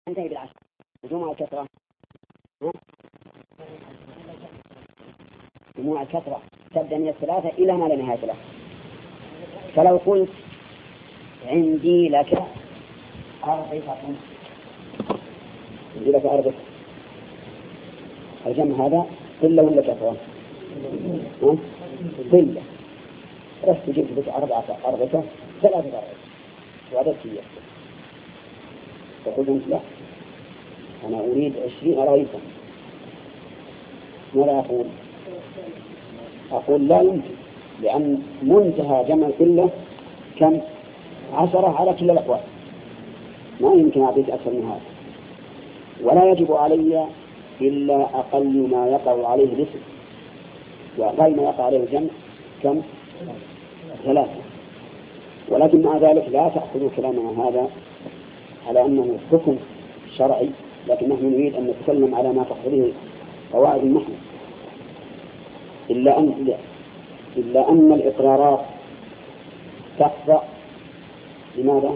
انتهي بالعشر جموع الكثرة. جموع الكثرة تبدأ من الثلاثة إلى ما لا نهاية له. فلو قلت عندي لك أربعة، عندي لك أربعة، الجمع هذا قلة ولا كثرة؟ قلة. رحت جبت بك أربعة ثلاثة أربعة وعدد كيف تقول أنت لا، أنا أريد 20 أرغيفا. ماذا أقول؟ أقول لا يمكن، لأن منتهى جمع القلة كم؟ 10 على كل الأقوال، ما يمكن أعطيك أكثر من هذا. ولا يجب علي إلا أقل ما يقع عليه الاسم، وأقل ما يقع عليه الجمع كم؟ 3. ولكن مع ذلك لا تأخذوا كلامنا هذا على أنه حكم شرعي، لكن نحن نريد أن نتكلم على ما تقتضيه قواعد النحو. إلا أن الإقرارات تخضع لماذا؟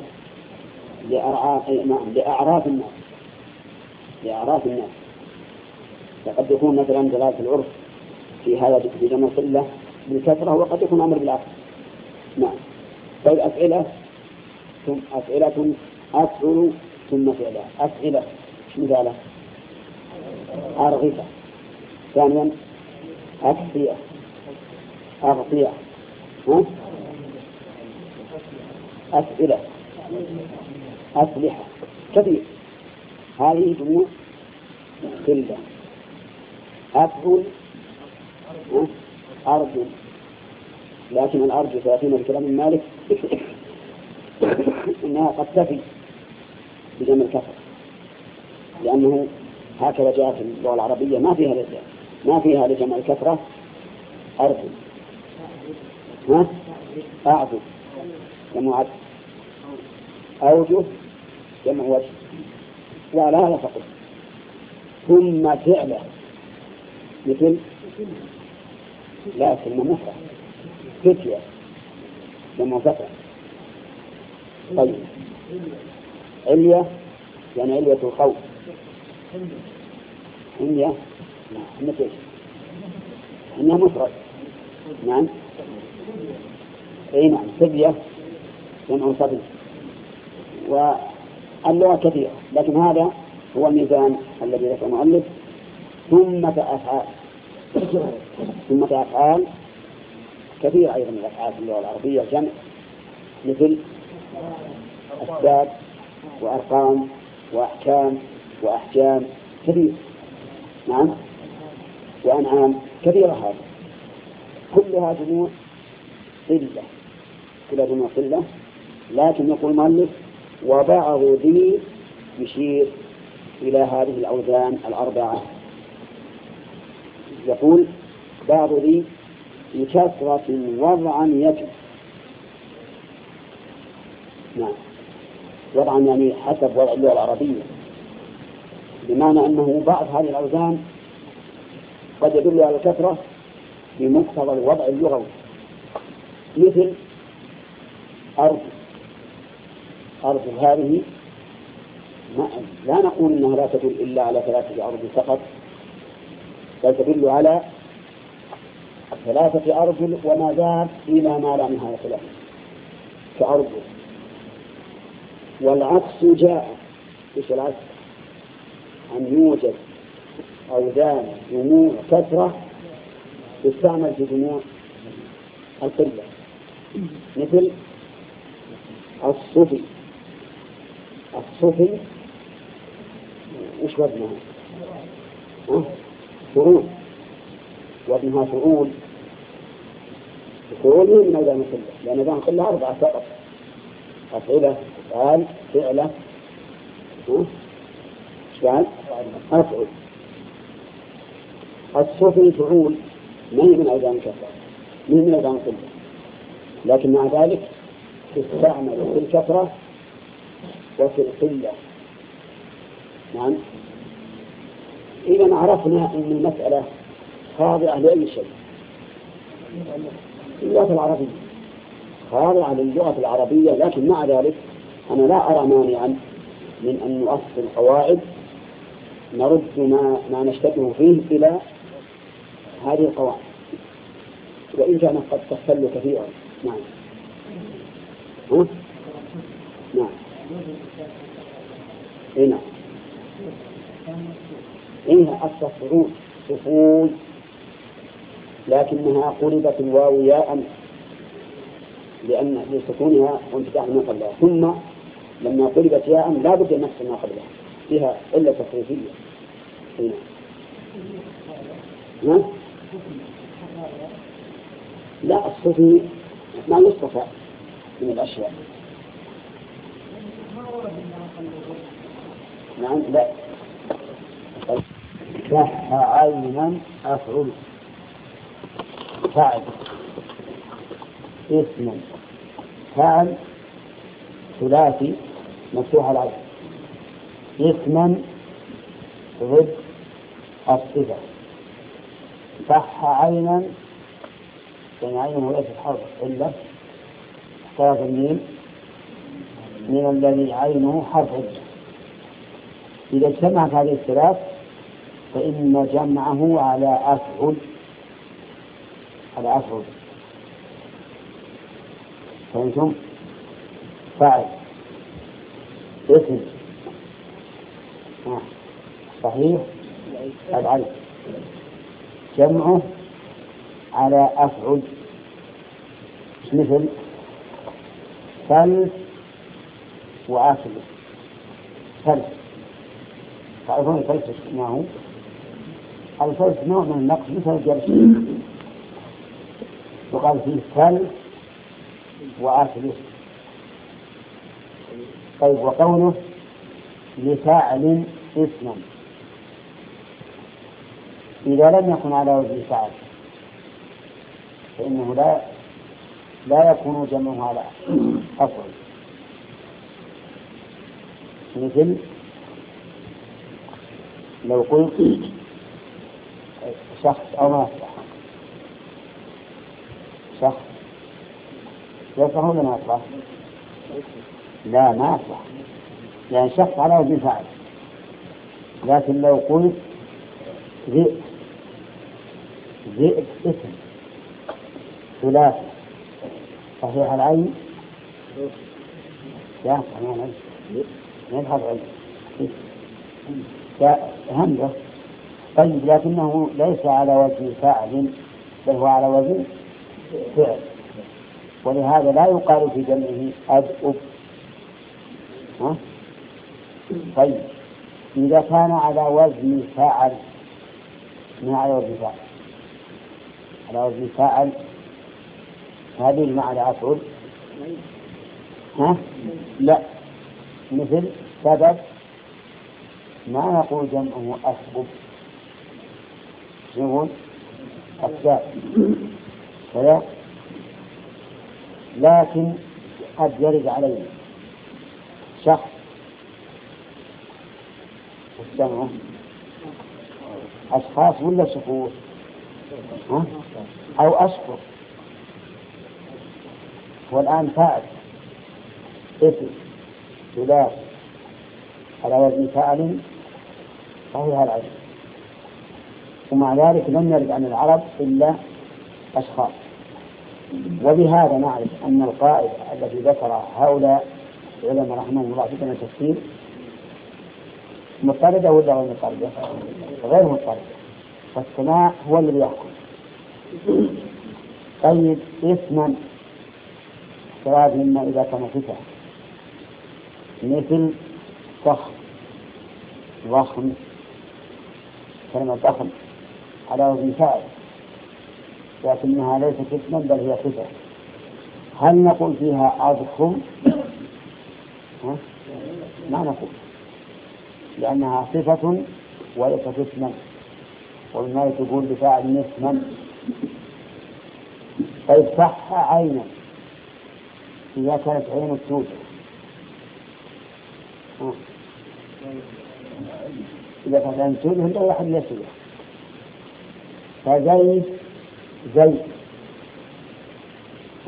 لأعراف الناس. لأعراف الناس. فقد يكون مثلا دلالة العرف في هذا في جمع القلة بالكثرة، وقد يكون أمر بالعكس. نعم. طيب أفعلة أفعل ثم فعلة. أفعلة شو مثاله؟ أرغفة. ثانيا أكفية أغطية. أسئلة أسلحة. كثير. هذه جموع قلة. أفعل أرجو، لكن الأرجو سيأتينا بكلام مالك إنها قد تفي بجمع الكسر، لأنه هكذا جاء في اللغة العربية ما فيها لجمع الكسرة أرجو. أعجب جمع عدل، أوجه جمع وجه، وعلى هذا فقط. ثم فعله مثل لا كلمة مفرد فتية جمع فتى. طيب علية يعني علية الخوف. علية مثل إنها مفرد. نعم. أي نعم. فتية جمع فتى. واللغة كثيرة، لكن هذا هو الميزان الذي ذكر المؤلف. ثم أفعال كثيرة أيضا. الأفعال في اللغة العربية جمع، مثل أسباب وأرقام وأحكام وأحجام كثير. نعم. وأنعام كثيرة. هذا كلها جموع قلة، كلها جموع قلة. لكن يقول المؤلف وبعض ذي يشير إلى هذه الأوزان الأربعة. يقول بعض ذي بكثرة وضعا يجب. نعم. وضعا يعني حسب وضع اللغة العربية، بمعنى أنه بعض هذه الأوزان قد يدل على الكثرة بمقتضى الوضع اللغوي، مثل أرض هذه لا نقول إنها لا تدل إلا على 3 أرض فقط، بل تدل على 3 أرجل وما زاد إلى ما لا نهاية له كأرجل. والعكس جاء. إيش العكس؟ أن يوجد أوزان جموع كثرة تستعمل في جموع القلة، مثل الصفي. وش وزنها؟ فعول. وزنها فعول. الفعول من أوزان القلة، لأن أوزان القلة 4 فقط. أفعلة أفعال فعلة أفعل. الصفي فعول ما هي من أوزان الكثرة، من أوزان القلة، لكن مع ذلك تستعمل في الكثرة وفي القلة. نعم. إذا عرفنا أن المسألة خاضعة لأي شيء. اللغة العربية خاضعة للغة العربية، لكن مع ذلك أنا لا أرى مانعا من أن نؤصل قواعد نرد ما نشتبه فيه إلى هذه القواعد، وإن كانت قد تختل كثيرا. نعم. نعم. هنا إنها أصل صفول، لكنها قلبت الواو ياء لأن لسكونها وانفتاح ما قبلها، ثم لما قلبت ياء لا بد نفس ما قبلها، فيها إلا تصريفية. هنا لا، الصفي ما يصطفى من الأشياء. نعم. لا، صح عينا أفعل فعل اسم فعل ثلاثي مفتوح العين اسما ضد الصفة. صح عينا يعني عينه ليس حرف إلا اختلاف الميم من الذي عينه حرف إلا. إذا اجتمعت هذه الثلاث فإن جمعه على أفعل فهمتم؟ فعل اسم صحيح العلم جمعه على أفعل مثل ثلث وآكل. ثلث تعرفون ثلث ما هو؟ الثلث نوع من النقص مثل الجرس، وقال فيه ثلث وآكل. طيب وقوله لفاعل اسما إذا لم يكن على وجه فعل فإنه لا يكون جمعه على أفعل. مثل لو قلت شخص أو ما يصلح، شخص يصلح ولا ما يصلح؟ لا، ما يصلح، يعني شخص على وجه فعل. لكن لو قلت ذئب اسم ثلاثي صحيح العين يا كمان يذهب علم همزة. طيب لكنه ليس على وجه فاعل بل هو على وجه فعل، ولهذا لا يقال في جمعه أدؤب. طيب إذا كان على وزن فاعل ما على وزن فاعل، على وزن فاعل هذه المعنى أفعل. لا، مثل سبب ما نقول جمعه أسبب، نقول أسباب كذا. لكن قد يرد عليه شخص الجمع أشخاص ولا شخوص أو أشخر. والآن فاعل اسم ثلاث على وزن فاعل صحيح العين، ومع ذلك لم يرد عن العرب إلا أشخاص. وبهذا نعرف أن القائد الذي ذكر هؤلاء العلماء رحمهم الله في التفسير مضطردة ولا غير مضطردة؟ غير مضطردة، فالسماع هو الذي يحكم. طيب اسما اعتراض مما إذا كان فتح مثل ضخم ضخم، كلمة ضخم على وزن فاعل لكنها ليست اسما بل هي صفة. هل نقول فيها أضخم؟ ما نقول، لأنها صفة وليست اسما، وبما تقول بفاعل اسما. طيب صح عينا إذا كانت عين توجد، إذا كانت عين توجد هذا واحد يسوع. فزيد زيد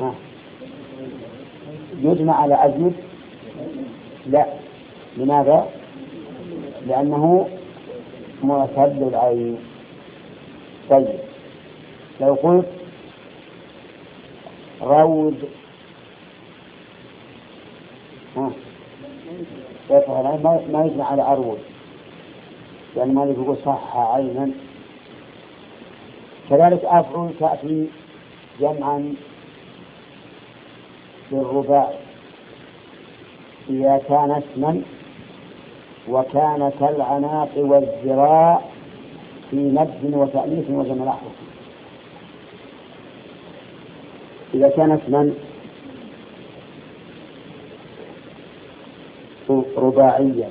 يجمع على أزمد؟ لا. لماذا؟ لأنه معتل العين. طيب لو قلت روض ما يجمع على أروض، لأن ما يقول صح عينا. كذلك أفعل تأتي جمعا بالرباع إذا كان اسما وكان كالعناق والذراع في مد وتأليف وجمع الأحرف. إذا كان اسما رباعيا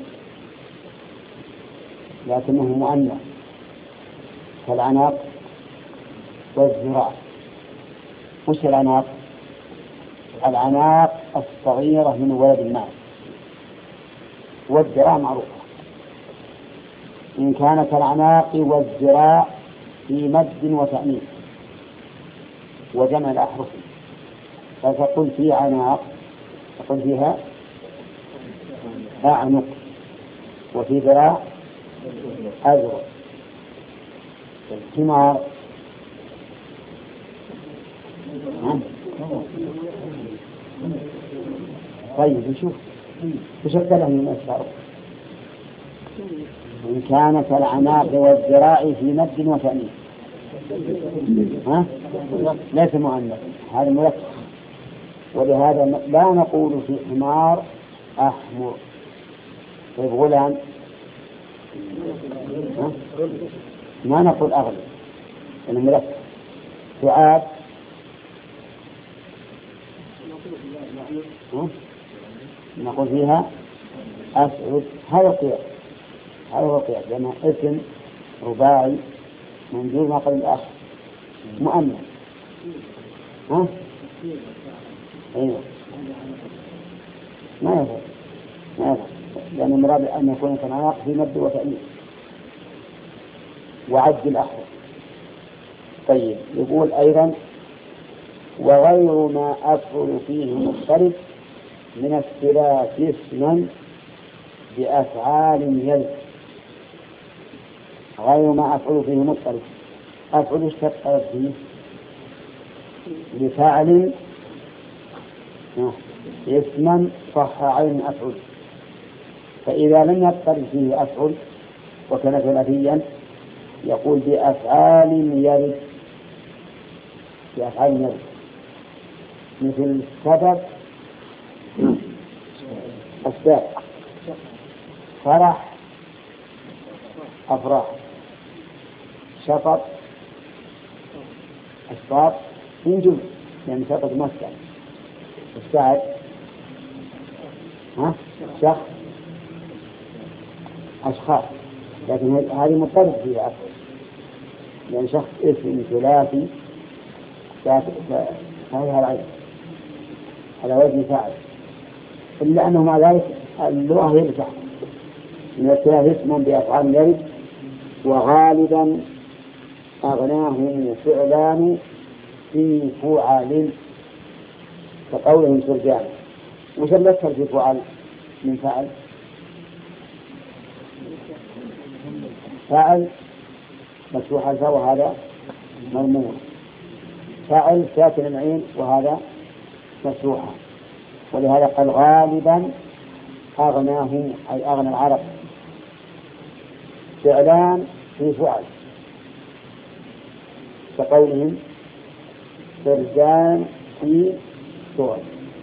لكنه مؤنث كالعناق والذراع. وش العناق؟ العناق الصغيرة من ولد الناس، والذراع معروفة. إن كانت العناق والذراع في مد وتأنيث وجمع الأحرف فتقول في عناق تقول فيها أعنق، وفي ذراع أذرع. الحمار طيب نشوف تشكله من أسفاره. إن كانت العناق والذراع في مد وتأنيث ليس مؤنث، هذا مركب. ولهذا لا نقول في حمار أحمر. طيب غلام ما نقول أغلب لأنه مركب. سعاد نقول فيها أسعد. هذا القياس، هذا هو القياس، لأنه اسم رباعي منجور ما قبل الآخر مؤنث. أيوه ما يفعل لأن المراد أن يكون كالعناق في مد وتأنيث وعد الأحرف. طيب يقول أيضا وغير ما أفعل فيه مختلف من اختلاف اسما بأفعال يلد. غير ما أفعل فيه مختلف. أفعل اشتق فيه بفعل اسما صح عين أفعل. فإذا لم يقترن فيه أفعل وكان ثلاثيا يقول بأفعال يرد. بأفعال يرد مثل سبب أسباب، فرح أفراح، شطط أسباب من جمع يعني شطط مسكن. السعد شخص أشخاص، لكن هذه مضطرب فيها أفضل لأن شخص اسم ثلاثي هذا العين على وزن فاعل، إلا أنه مع ذلك اللغة يرجع من الثلاث اسم بأفعال يرد. وغالبا أغناه فعلان في فعل كقولهم سرجان. وشلتها في فعل من فعل فاعل مفتوح الفاء وهذا مرموم، فاعل ساكن العين وهذا مفتوحة. ولهذا قال غالبا أغناه أي أغنى العرب فعلان في فعل كقولهم سرجان في سور،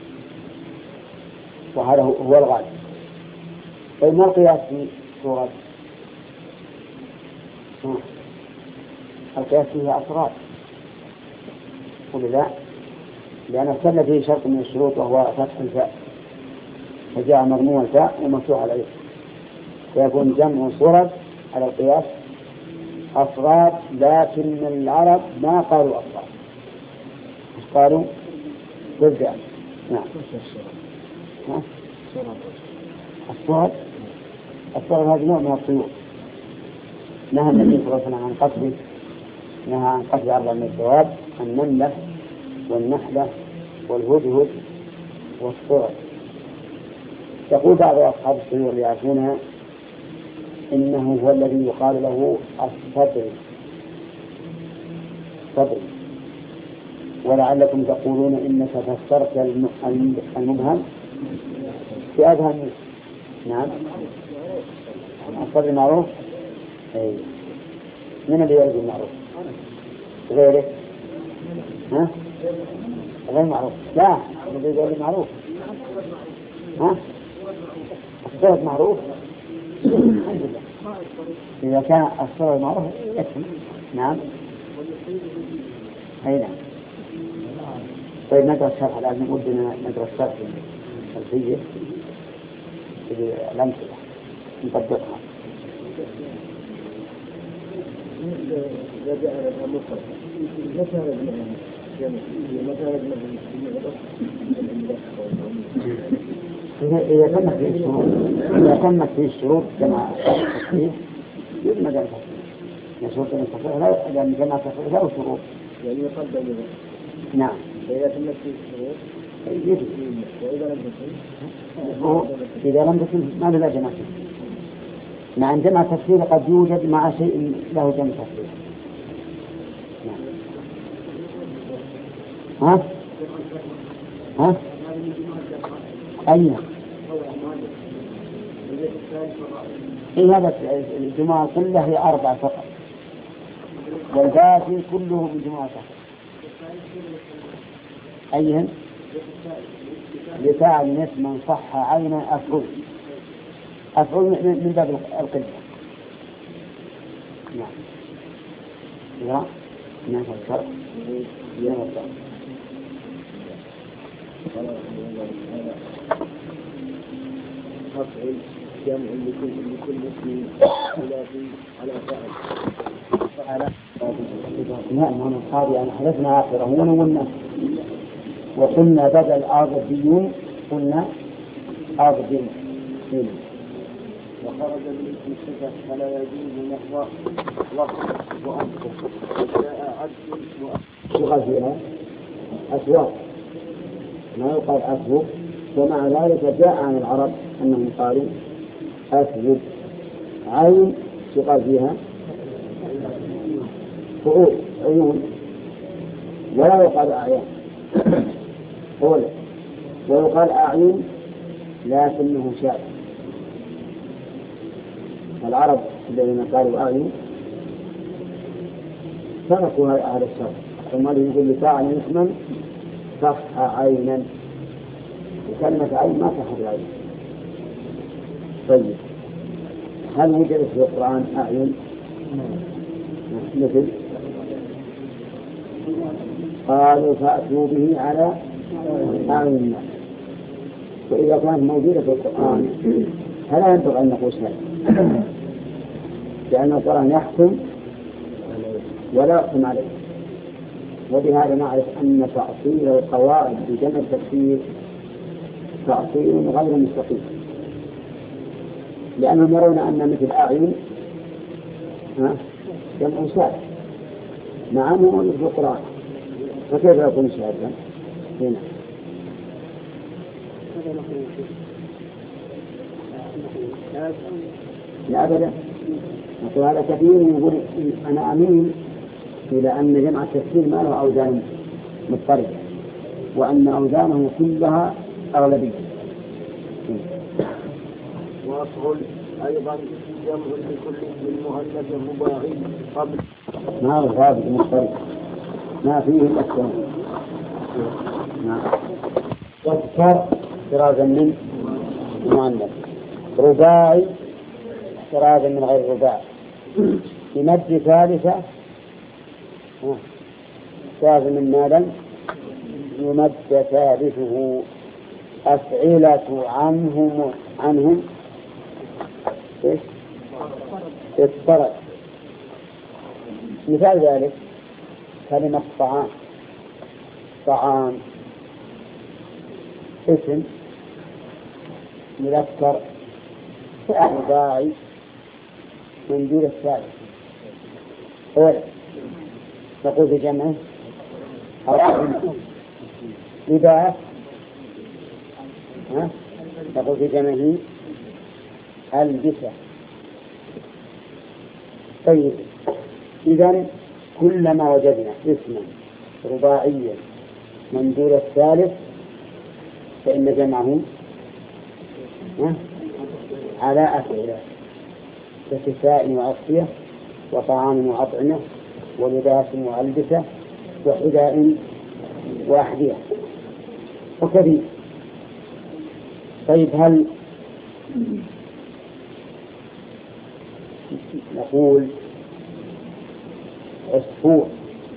وهذا هو الغالب. طيب ما القياس في سورة؟ القياس فيها أسرار ولا لا؟ لأن اختل فيه شرط من الشروط وهو فتح الفاء، فجاء مرموم الفاء ومفتوح العين، فيكون جمع صورة على القياس أسرار. لكن العرب ما قالوا أسرار، قالوا سرجان. نعم الصور هذا نوع من الطيور. نهى النبي صلى الله عليه وسلم عن قتله، نهى عن قتل 4 من الدواب: النملة والنحلة والهدهد والصور. يقول بعض أصحاب الطيور اللي يعرفونها إنه هو الذي يقال له الصدر صدر. ولعلكم تقولون إنك فسرت المبهم بأذهان. نعم الصدر معروف. أي من اللي يريد المعروف غيره؟ ها غير معروف. لا الذي يريد المعروف. ها الصدر معروف. الحمد لله إذا كان الصدر معروف يكفي. نعم أي نعم. طيب ندرس الشرح الآن. نودنا ندرس الشرح الخلفية الأمثلة نطبقها. إذا تمت فيه الشروط كما التصحيح يبنى ذلك. شروط التصحيح لأن كما التصحيح له شروط يعني يقدم. نعم إذا تمت فيه الشروط يجب. إذا لم تكن ما له جمع تفسير. مع جمع تفسير قد يوجد مع شيء له جمع تفسير. ها ها أين إيه هذا الجماعة كلها هي 4 فقط والباقي كلهم جماعة فقط. أيهن لفاعل اسما صح عينا أفعل من باب القدة. نعم لا نعم الشرع نعم الشرع. أفعل جمع لكل اسم ثلاثي على فاعل. نعم من القاضي أن حدثنا آخرهون والناس وقلنا بدل آغذيون قلنا آغذين وخرج من الصفة فلا يجوز نحو لفظ وأنفق وجاء عبد وأغذيها أسواق ما يقال أسوق. ومع ذلك جاء عن العرب أنهم قالوا أسوق عين يقال فيها فؤول عيون ولا يقال أعيان أولا ويقال أعين لكنه شاذ. العرب الذين قالوا أعين تركوا هذا الشرط ثم يقول لفاعل اسما صح عينا وكلمة عين ما صح العين. طيب هل وجدت في القرآن أعين مثل قالوا فأتوا به على أعين الناس؟ وإذا كانت موجودة في القرآن فلا ينبغي أن نقول شيء لأن القرآن يحكم ولا يحكم عليه. وبهذا نعرف أن تأصيل القواعد بجمع التفسير تأصيل غير مستقيم لأنهم يرون أن مثل أعين جمع شاذ مع أنه موجود في القرآن فكيف يكون شاذا هنا؟ لا أبدا. هذا كثير يقول أنا أميل إلى أن جمع التفسير ما له أوزان مضطربة وأن أوزانه كلها أغلبية. وأصل أيضا جمع لكل اسم مؤنث مباعي قبل ما هو غابي مضطرب ما فيه الأكثر. واذكر احترازا من مؤنث رباعي احترازا من غير رباعي بمد ثالثة احترازا من مالا يمد ثالثه أفعلة عنهم اضطرد. مثال ذلك كلمة طعام اسم مذكر رباعي من دون الثالث أولا تقول في جمعه لباس تقول في جمعه ألبسة طيب، إذن كلما وجدنا اسما رباعيا مندول الثالث فإن جمعه على أفعلة ككساء وأغطية وطعام وأطعمة ولباس وألبسة وحذاء وأحذية وكثير. طيب، هل نقول عصفور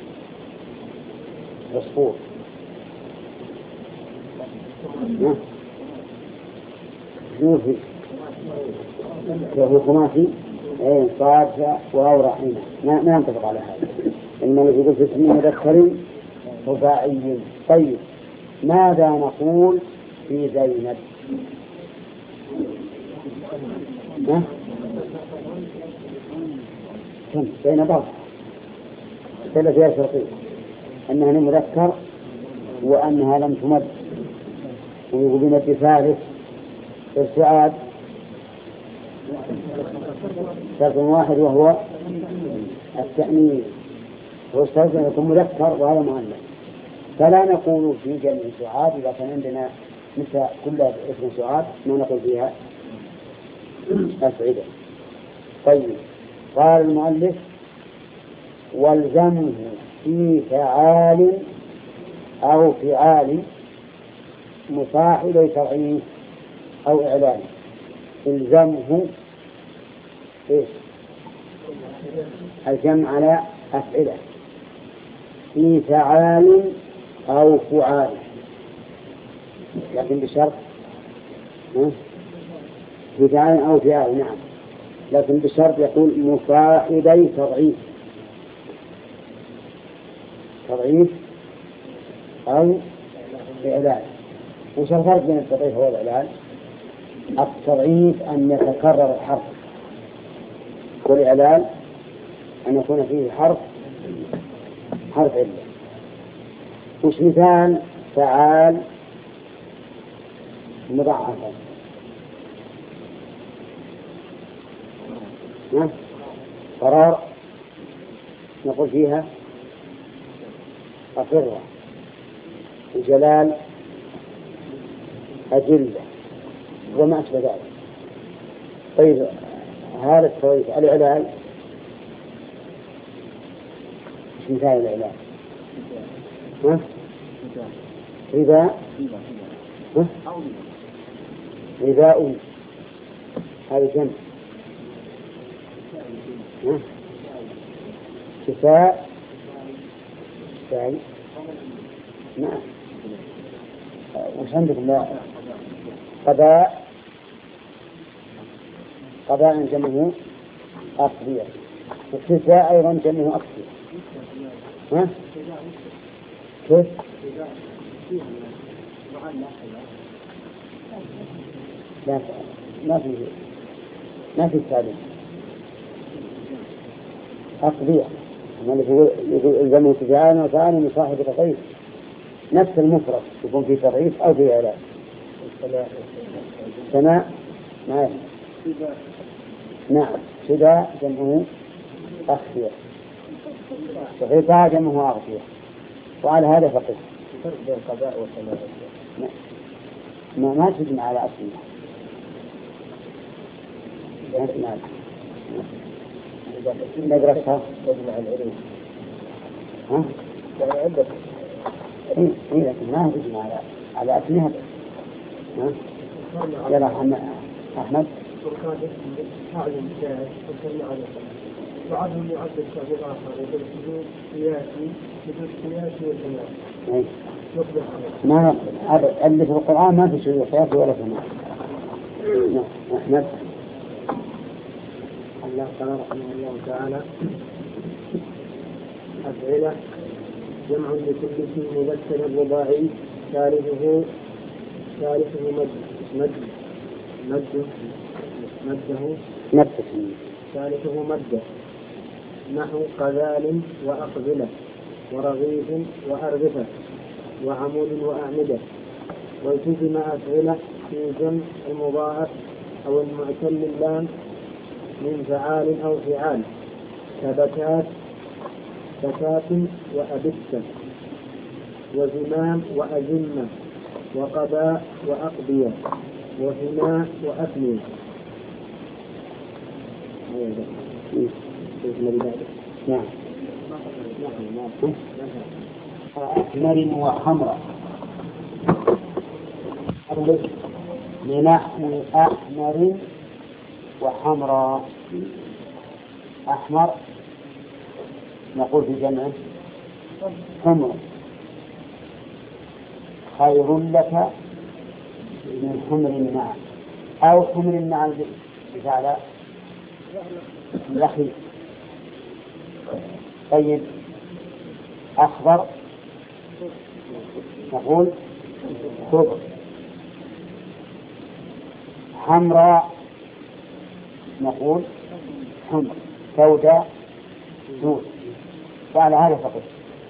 جوفي وهو خماسي صاد وأورع هنا ما ينطبق على هذا، إنما يقول في اسم مذكر رباعي. طيب، ماذا نقول في زينب؟ زينب أربعة فيها شرطين، أنها مذكر وأنها لم تمد، ويقول بمد ثالث السعاد شرط واحد وهو التأمين، والشرط أن يكون مذكر وهذا مؤنث. فلا نقول في جمع سعاد إذا كان عندنا نساء كلها اسم سعاد ما نقول فيها أسعدة. طيب، قال المؤلف والزمه في فعال أو فعال مصاحب تضعيف أو إعلان. الزمه الجمع على أفعلة في فعال أو فعال، لكن بشرط في فعال أو فعال، نعم، لكن بشرط يقول مصاحبي تضعيف أو إعلان. وش الفرق بين التضعيف والإعلان؟ التضعيف أن يتكرر الحرف، والإعلان أن يكون فيه حرف علة. وش مثال فعال مضاعفة؟ قرار نقول فيها أقرة، وجلال أجلة وما أشبه ذلك. طيب، هذا التضعيف الإعلان مش مثال الإعلان؟ رداء هذا جمع، كساء نعم. وش عندكم؟ قضاء جمعه أقضية، وكساء أيضا جمعه أقضية. كيف؟ لا، ما في التعليم أقضية. يقول الزمن تجعلنا وفعلنا من صاحب تضعيف، نفس المفرد يكون في تضعيف أو في إعلان. سماء نعم، شداء جمعه أخفية، وغطاء جمعه أغفية. وعلى هذا فقط فرق بين القضاء والسماء ما تجمع على أصلها. ندرسها تجمع العلوم يعني عندك لكن ما تجمع على أصلها. يلا أحمد وعدم يعد التعبير آخر بالحدود سياسي بدون سياسي وسماء ما اللي في القرآن ما في شيء سياسي ولا سماء. أحمد الله قال رحمه الله تعالى أفعلة جمع لكل اسم مذكر رباعي ثالثه ثالثه مده نحو قذال وأقبلة ورغيف وأرغفة وعمود وأعمدة. والتزم أفعلة في جمع المضاعف أو المعتل اللام من فعال أو فعال كبتات وأبتة وزمام وأزمة وقباء وأقبية وهناء وأثنية. نعم. أحمر وحمراء لنحو أحمر وحمراء. أحمر نقول في جمعه حمر، خير لك من حمر النعم، أو حمر النعم بفعل لخي. طيب أخضر نقول خضر، حمراء نقول حمر، سوداء سود، وعلى هذا فقط.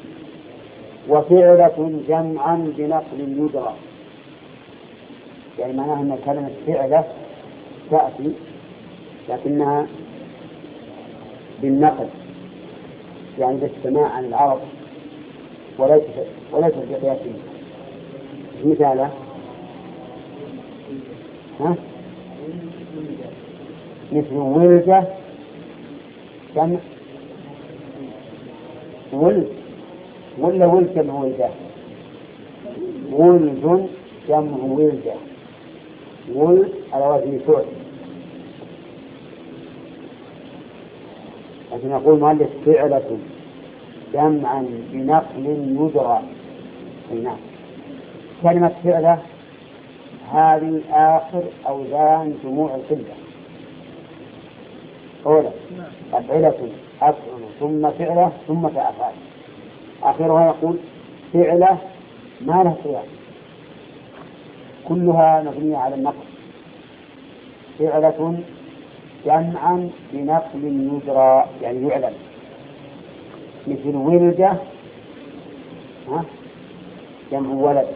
وفعلة جمعا بنقل يدرى، يعني معناها أن كلمة فعلة تأتي لكنها بالنقل، يعني بالسماع عن العرب وليس بقياسه. مثاله مثل ولجة جمع ولد، ولا ولد جمع ولجة؟ ولد جمع ولجة، ولد على وزن فعل. لكن نقول مؤلف فعلة جمعا بنقل يدرى. نعم. كلمة فعلة هذه آخر أوزان جموع القلة. أولا أفعلة أفعل ثم فعلة ثم فأفعل، آخرها يقول فعلة ما له قياس، كلها مبنية على النقل. فعلة جمعا بنقل يدرى يعني يعلم، مثل ولد جمع ولد،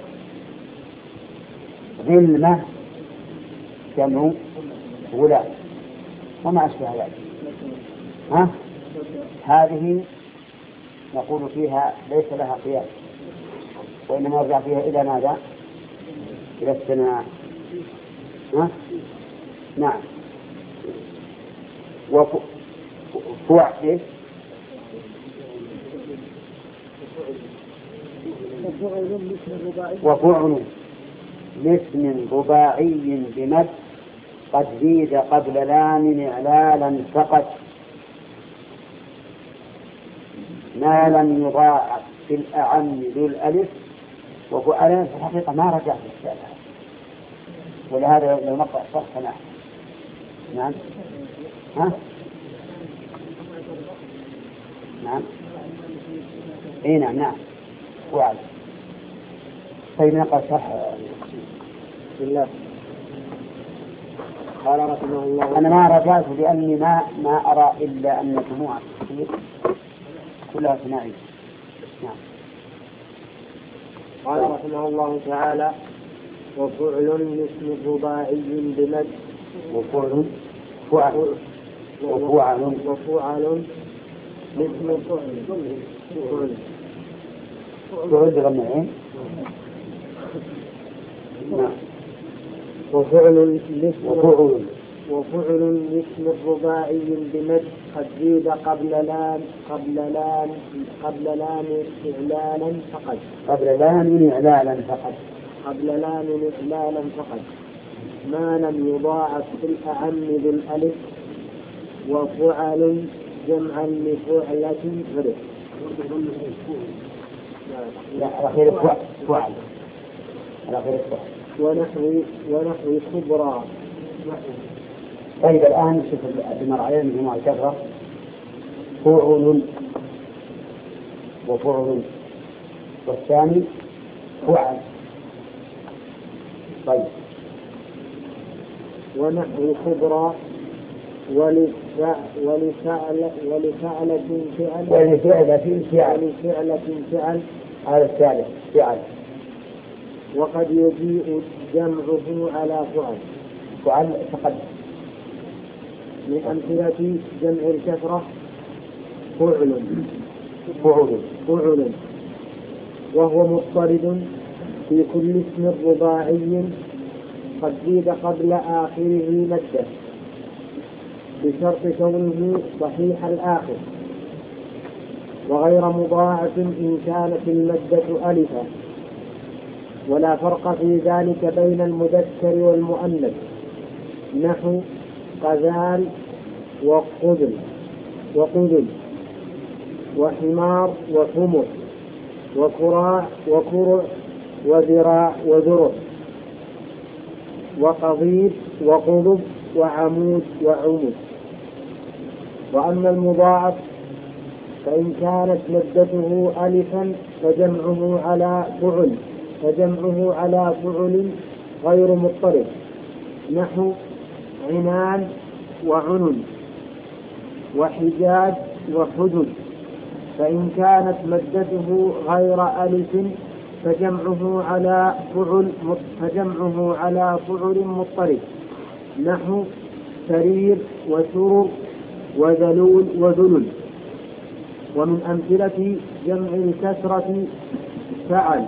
ظلمة جمع غلام، وما أشبه ذلك. هذه نقول فيها ليس لها قياس، وإنما يرجع فيها إلى ماذا؟ إلى السماع. نعم. وفعل لاسم رباعي بمد قد زيد قبل لام إعلالا فقط، ما لم يضاعف في الأعم ذو الألف. وفعل في الحقيقة ما رجع في السابع، ولهذا لو نقرأ صح سماح. نعم. نعم. اي نعم. نعم. وعد. طيب نقرأ صح. بسم الله. قال رحمه الله: أنا ما رجعت لأني ما أرى إلا أن جموع التفسير كلها ثنائية. نعم. قال رحمه الله تعالى: وفعل اسم رباعي بمد. وفعل فعل وفعل اسم فعل بغمعين. نعم. وفعل اسم الرباعي بمد قد زيد قبل لام إعلالا فقط. قبل لام إعلالا فقط ما لم يضاعف في الأعم ذو الألف. وفعل جمعا لفعلة غير. لا أخير فعل. ونحو كبرى. طيب الآن شوف بمر علينا من جموع الكثرة. فعل وفعل، والثاني فعل. طيب ونحو كبرى ولفعلة فعل هذا الثالث فعل. وقد يجيء جمعه على فعل تقدم. من أمثلة جمع الكثرة فعل، وهو مضطرد في كل اسم رباعي قد زيد قبل آخره مدة بشرط كونه صحيح الآخر، وغير مضاعف إن كانت المدة ألفا، ولا فرق في ذلك بين المذكر والمؤنث، نحو قذال وقذل وحمار وحمر وكراع وكرع وذراع وذرع وقضيب وقضب وعمود وعمود. وأما المضاعف فإن كانت مدته ألفا فجمعه على فعل غير مضطرب، نحو عنان وعنن وحجاج وحجج. فإن كانت مدته غير ألف فجمعه على فعل مضطرب، نحو سرير وسرر وذلول وذلل. ومن أمثلة جمع الكسرة فعل،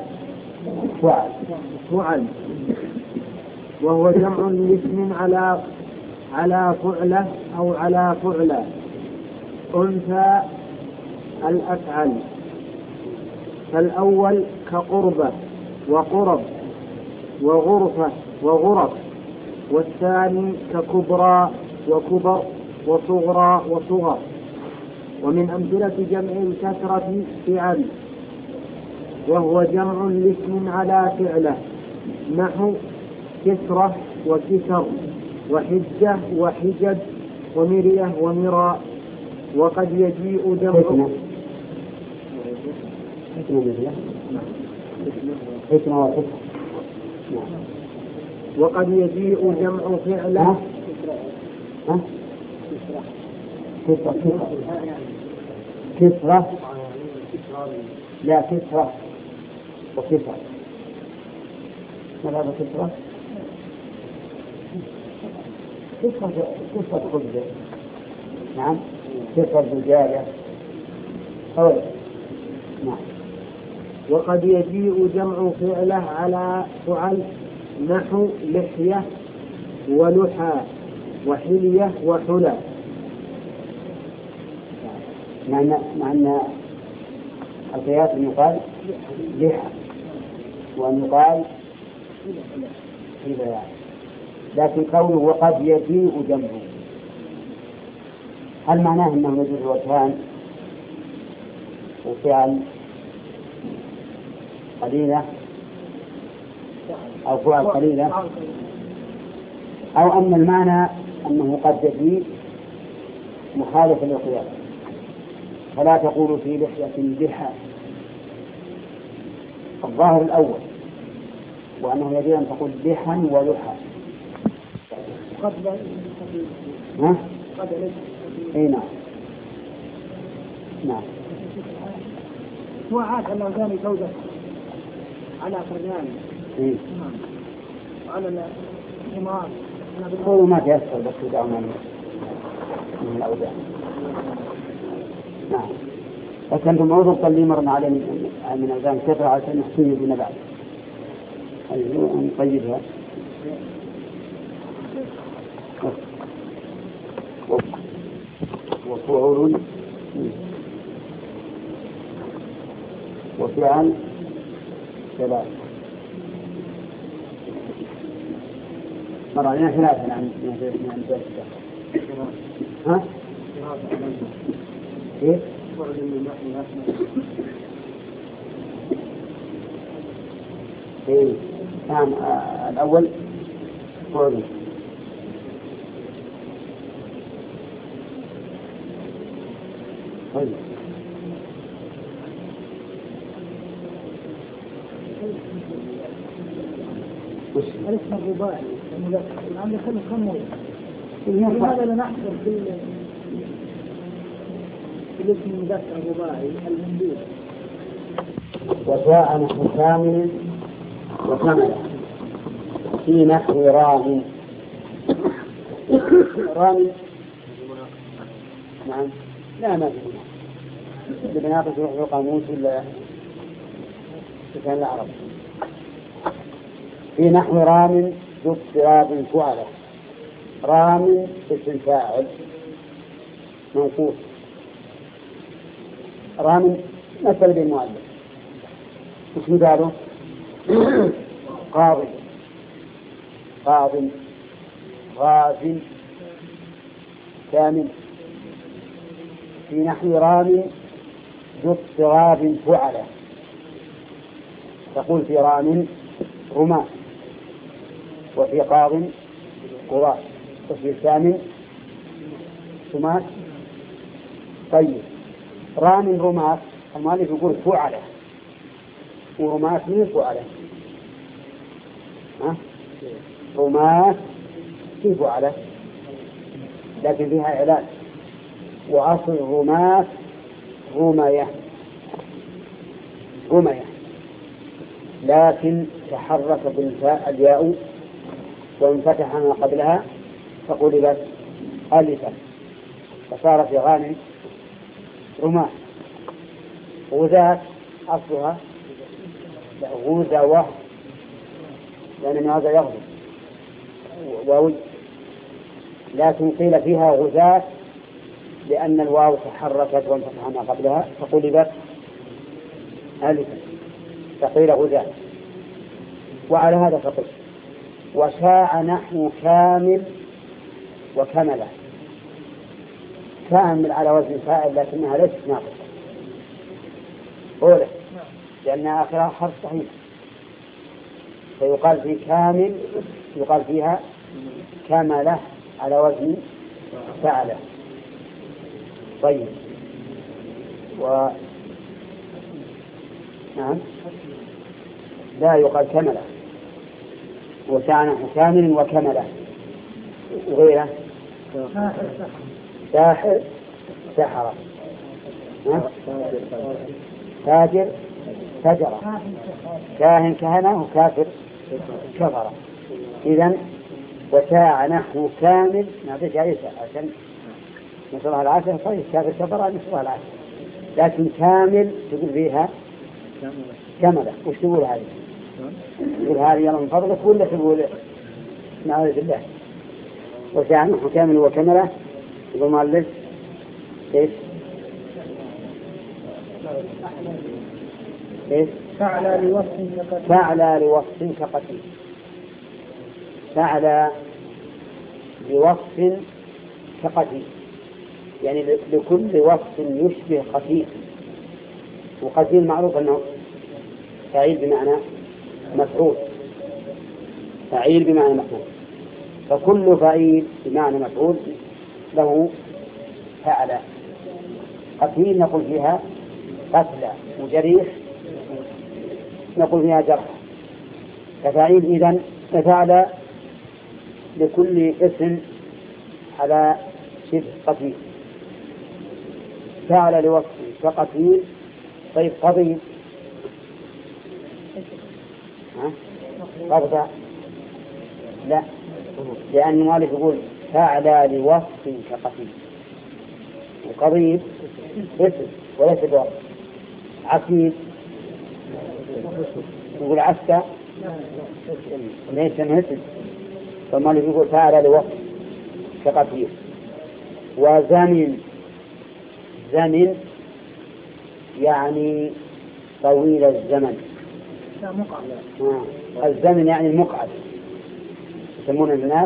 وهو جمع لاسم على فعلة أو على فعلة، أنثى الأفعل. فالأول كقربة وقرب وغرفة وغرف، والثاني ككبرى وكبر وصغرى وصغر. ومن أمثلة جمع الكسرة فعل، وهو جمع لاسم على فعلة، نحو كسرة وكسر وحجة وحجج ومرية ومراء. وقد يجيء جمع وقد يجيء جمع فعلة كسرة لا كسرة وكسرة. ماذا كسرة؟ كسرة خبزة. نعم كسرة زجاجة. نعم. وقد يجيء جمع فعله على فعل، نحو لحية ولحى وحلية وحلى. مع أن القياس أن يقال لحى وأن يقال حلى، لكن قوله وقد يجيء جمعه هل معناه أنه يجوز الوجهان وفعل قليلة أو فعل قليلة، أو أن المعنى أنه قد يجيء مخالف للقياس، فلا تقول في لحية لحى. الظاهر الأول وأنه يجب أن تقول لحى ولحى. اي نعم. نعم. هو عاد أنه ثاني زوجة على فريان. إيه. وعلى الحمار. هو ما تيسر بس يدعونا من الأوزان. نعم. بس أنتم موضوع اللي مرنا عليه من أوزان كثرة عشان نحسن بنا بعد. أيوه نقيدها. وفعل وفعل ثلاث. مر علينا ثلاثة عن ذلك. ها؟ إيه؟ إيه؟ نعم. الأول فعل. طيب. الاسم الرباعي الآن يخلي خمس. لماذا لا نحصر في الاسم المذكر الرباعي الممدود؟ وجاء نحو كامل وكمل في نحو رام. رام. نعم. لا ما في. بناقص روح القاموس ولا كان العرب. في نحو رام ذو اضطراب فعله. رام اسم فاعل منقوص. رام مثل بالمؤلف وش مثاله؟ قاضي غاز كامل. في نحو رام ذو اضطراب فعله تقول في رام رماة، وفي قاض قضاة، وفي كامل سماة. طيب رام رماة المؤلف يقول فعله، ورماة من فعله؟ رماة في فعله لكن فيها علاج، وأصل رماة رمية لكن تحرك بالفاء الياء وانفتح ما قبلها فقلبت ألفا فصار في غانم رماة. وذات أصلها غوزة لأن هذا يغضب واوي، لكن قيل فيها غزاة لأن الواو تحركت وانفتح ما قبلها فقلبت ألفا فقيل غزاة. وعلى هذا فقط. وشاع نحو كامل وكملة. كامل على وزن فاعل لكنها ليست ناقصة أولى لأنها آخرها حرف صحيح، فيقال في كامل يقال فيها كملة على وزن فعله. طيب نعم لا يقال كملة. وشاع نحو كامل وكملة. وغيره ساحر سحر، تاجر تجر، كاهن كهنة، وكافر كفر. إذن وشاع نحو كامل نعطيك عيسى عشان نصرها العاشر. طيب كافر كفر نصرها العاشر، لكن كامل تقول فيها كملة. وش تقول هذه؟ تقول هذه يلا من فضلك ولا تقول نعوذ بالله؟ وشاع نحو كامل وكملة يقول مؤلف ايش؟ فعلى لوصف كقتيل. فعلى لوصف كقتيل يعني لكل وصف يشبه قتيل. وقتيل معروف أنه فعيل بمعنى مفعول، فعيل بمعنى مفعول، فكل فعيل بمعنى مفعول له فعل. قتيل نقول فيها قتل، وجريح نقول فيها جرح. كفعيل إذن فعل لكل اسم على شبه قتيل. فعل لوصف كقتيل. طيب قضيب قبضة لا، لأن المؤلف يقول فعل لوصف كقتيل، وقضيب اسم وليس بوصف. عقيد يقول عسى ليس اسم، فالمؤلف يقول فعل لوصف كقتيل. وزمن يعني طويل الزمن. الزمن يعني المقعد، يسمون الناس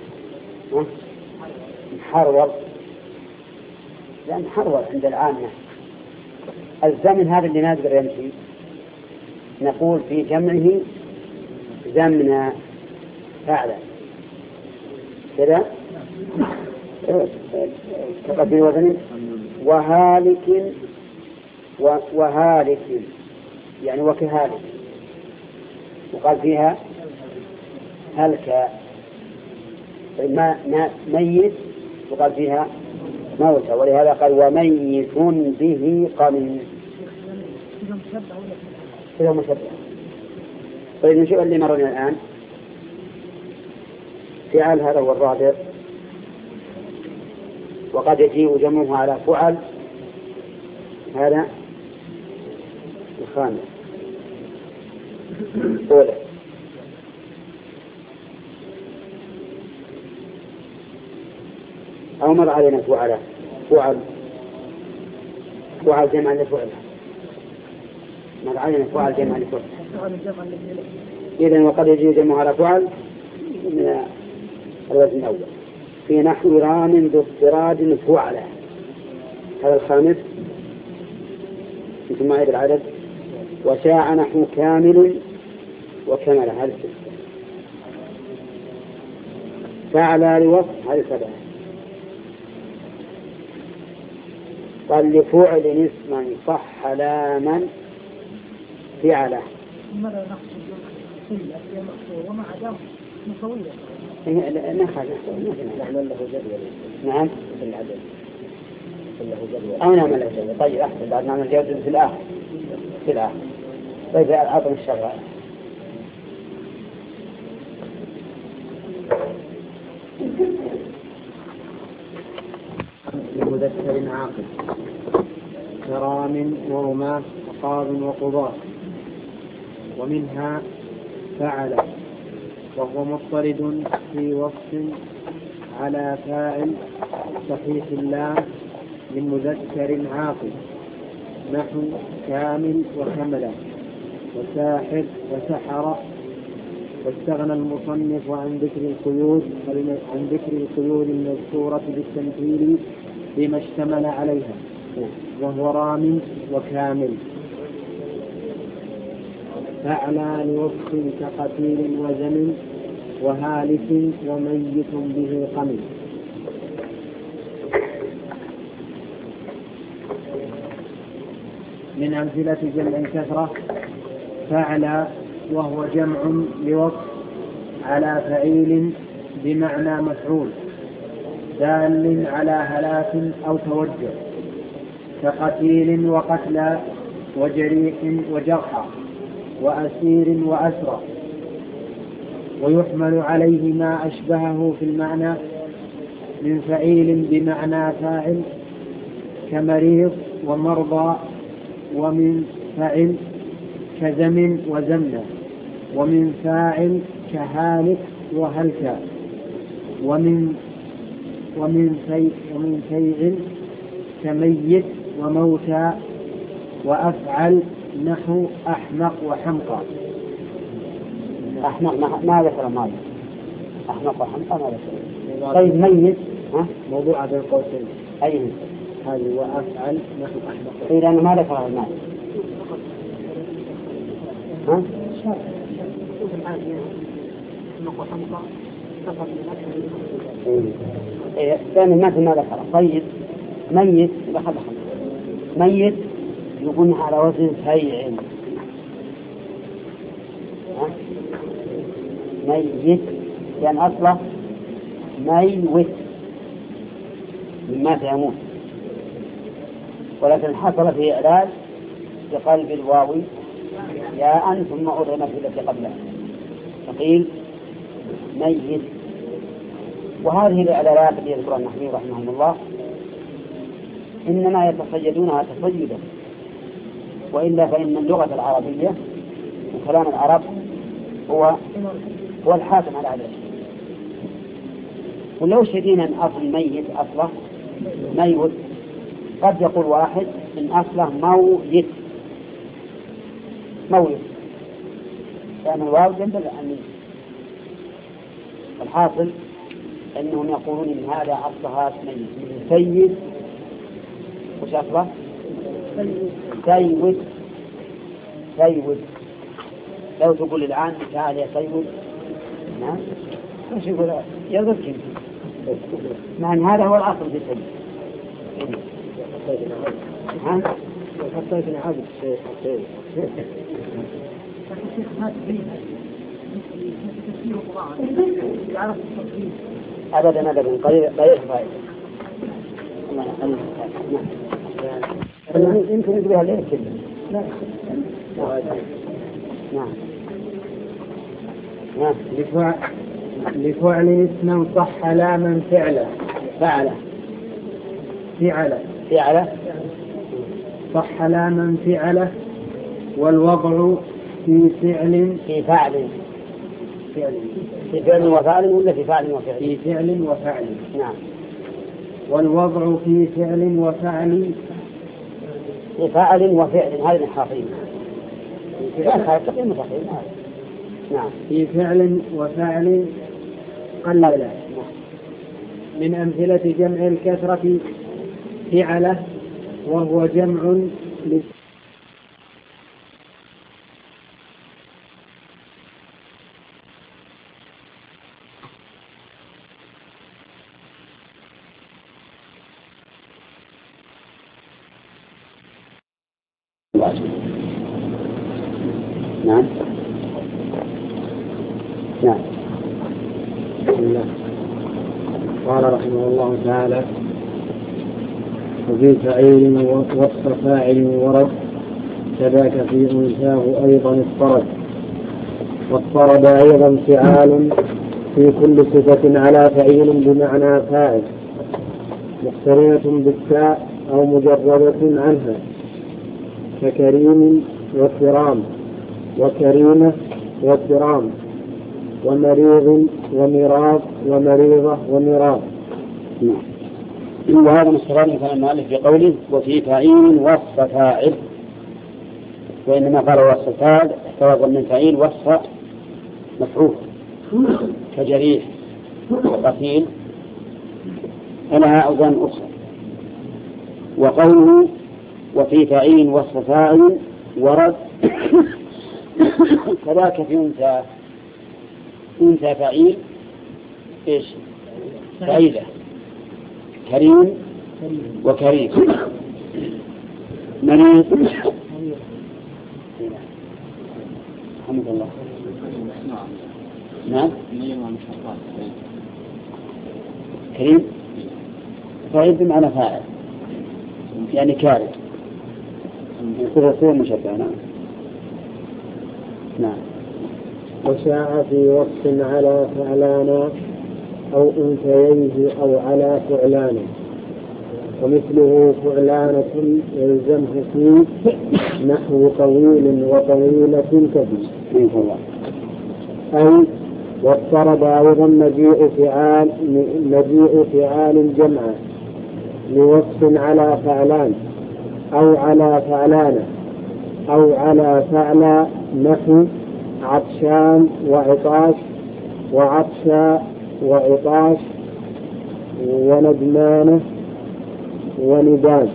محرور، لأن محرور عند العامة. الزمن هذا اللي نقدر يمشي نقول في جمعه زمنا فعلا كذا كقتيل وزن. وهالك يعني وكهالك، وقال فيها هلك ميت، وقال فيها موتى، ولهذا قال وميت به قمين. كذا مشبه. طيب نشوف اللي مرنا الآن. فعل هذا هو الرابع، وقد يجيء جمعه على فعل هذا الخامس. أولى أو مر علينا فعل جمع لفعل، مر علينا فعل جمع لفعل. إذن وقد يجي جمع على فعل من الوزن الأول. في نحو رام ذو اضطراد فعلا، هذا الخامس. ثم عيد العدد. وشاع نحو كامل وكمل، هذا الستة. فعل لوصف، هذا سبعة. قال لفعل اسما صح لاما فعله. ماذا نقصد بالسيئة مقصور ومع دم مسوية؟ نعمل له جدول. نعم في العدد له جدول أو نعمل له جدول. طيب أحسن، بعد نعمل جدول في الآخر. طيب أعطنا الشرع. لمذكر عاقل كرام ورماه وقاض وقضاة. ومنها فعل، وهو مضطرد في وصف على فاعل صحيح اللام من مذكر عاقل، نحو كامل وكمل وساحر وسحر. واستغنى المصنف عن ذكر القيود المذكورة بالتمثيل بما اشتمل عليها، وهو رام وكامل. فعلى لوصف كقتيل وزمن وهالك وميت به قمل. من أمثلة جمع كثرة فعل، وهو جمع لوصف على فعيل بمعنى مفعول دال على هلاك أو توجه، كقتيل وقتلى وجريح وجرحى وأسير وأسرى. ويحمل عليه ما أشبهه في المعنى من فعيل بمعنى فاعل كمريض ومرضى، ومن فعل كزمن وزمنة، ومن فاعل كهالك وهلكا، ومن فيعل كميت وموتى. وأفعل نحو أحمق وحمقى. أحمق ما ذكر ماذا؟ أحمق وحمقى ما ذكر. طيب ميت موضوع هذا القوسين أي هذه. وأفعل نحو أحمق. إذا ما ذكر المال. ثاني ما ذكر. طيب ميت ميت يقول على وزن فيعل. ميت يعني أصله ميت مما يموت، ولكن حصل فيه إعلال بقلب الواو ياء ثم أضغمت التي قبلها فقيل ميت. وهذه الإعلالات التي يذكرها النحوي رحمه الله إنما يتصيدونها تصيدا، وإلا فإن اللغة العربية وكلام العرب هو الحاكم على هذا الشيء. ولو شدينا أن أصل ميت أصله ميت، قد يقول واحد إن أصله مويت لأن الواو جنب الأمين. الحاصل أنهم يقولون إن هذا أصلها من سيد. وش أصله؟ سيد. لو تقول الآن تعال يا سيد، نعم وش يقول؟ يضربك مع أن هذا هو الأصل في السيد. حطيتنا عبد الشيخ أبدا قليل فائدة. يمكن يقولها ليه كده. نعم. لفعل اسما صح لاما صح لا من فعله، والوضع في فعل وفعل ولا في فعل وفعل؟ في فعل وفعل. نعم. والوضع في فعل وفعل. في فعل وفعل هذه الحاصلين. نعم. في فعل وفعل قلل. من أمثلة جمع الكثرة فعله، وهو جمع نعم. نعم. بسم الله. قال رحمه الله تعالى: وفي فعيل وصف فاعل ورد، كذاك في أنثاه أيضا اضطرد. واضطرد أيضا فعال في كل صفة على فعيل بمعنى فاعل، مقترنة بالتاء أو مجردة عنها، ككريم وكرام، وكريمة وكرام، ومريض ومراض، ومريضة ومراض. وهذا مستفاد من المؤلف بقوله وفي فعيل وصف فاعل، وإنما قال وصف فاعل احترز من فعيل وصف مفعول كجريح وقتيل، ولها أوزان أخرى. وقوله وفي فعيل وصف فاعل ورد كذاك في أنثى فعيل إيش؟ فعيلة، كريم وكريم، مريض. الحمد لله. نعم. كريم فعيل بمعنى فاعل، يعني كارث، يكون مشبه. نعم. وشاع في وصف على فعلانا أو أنثييه أو على فعلانا، ومثله فعلانة يلزمه فيه نحو طويل وطويلة كبير. أي واضطرد أيضا مجيء فعال جمعا لوصف على فعلان أو على فعلانة أو على فعلا، نحو عطشان وعطاش، وعطشا وعطاش، وندمانة وندان.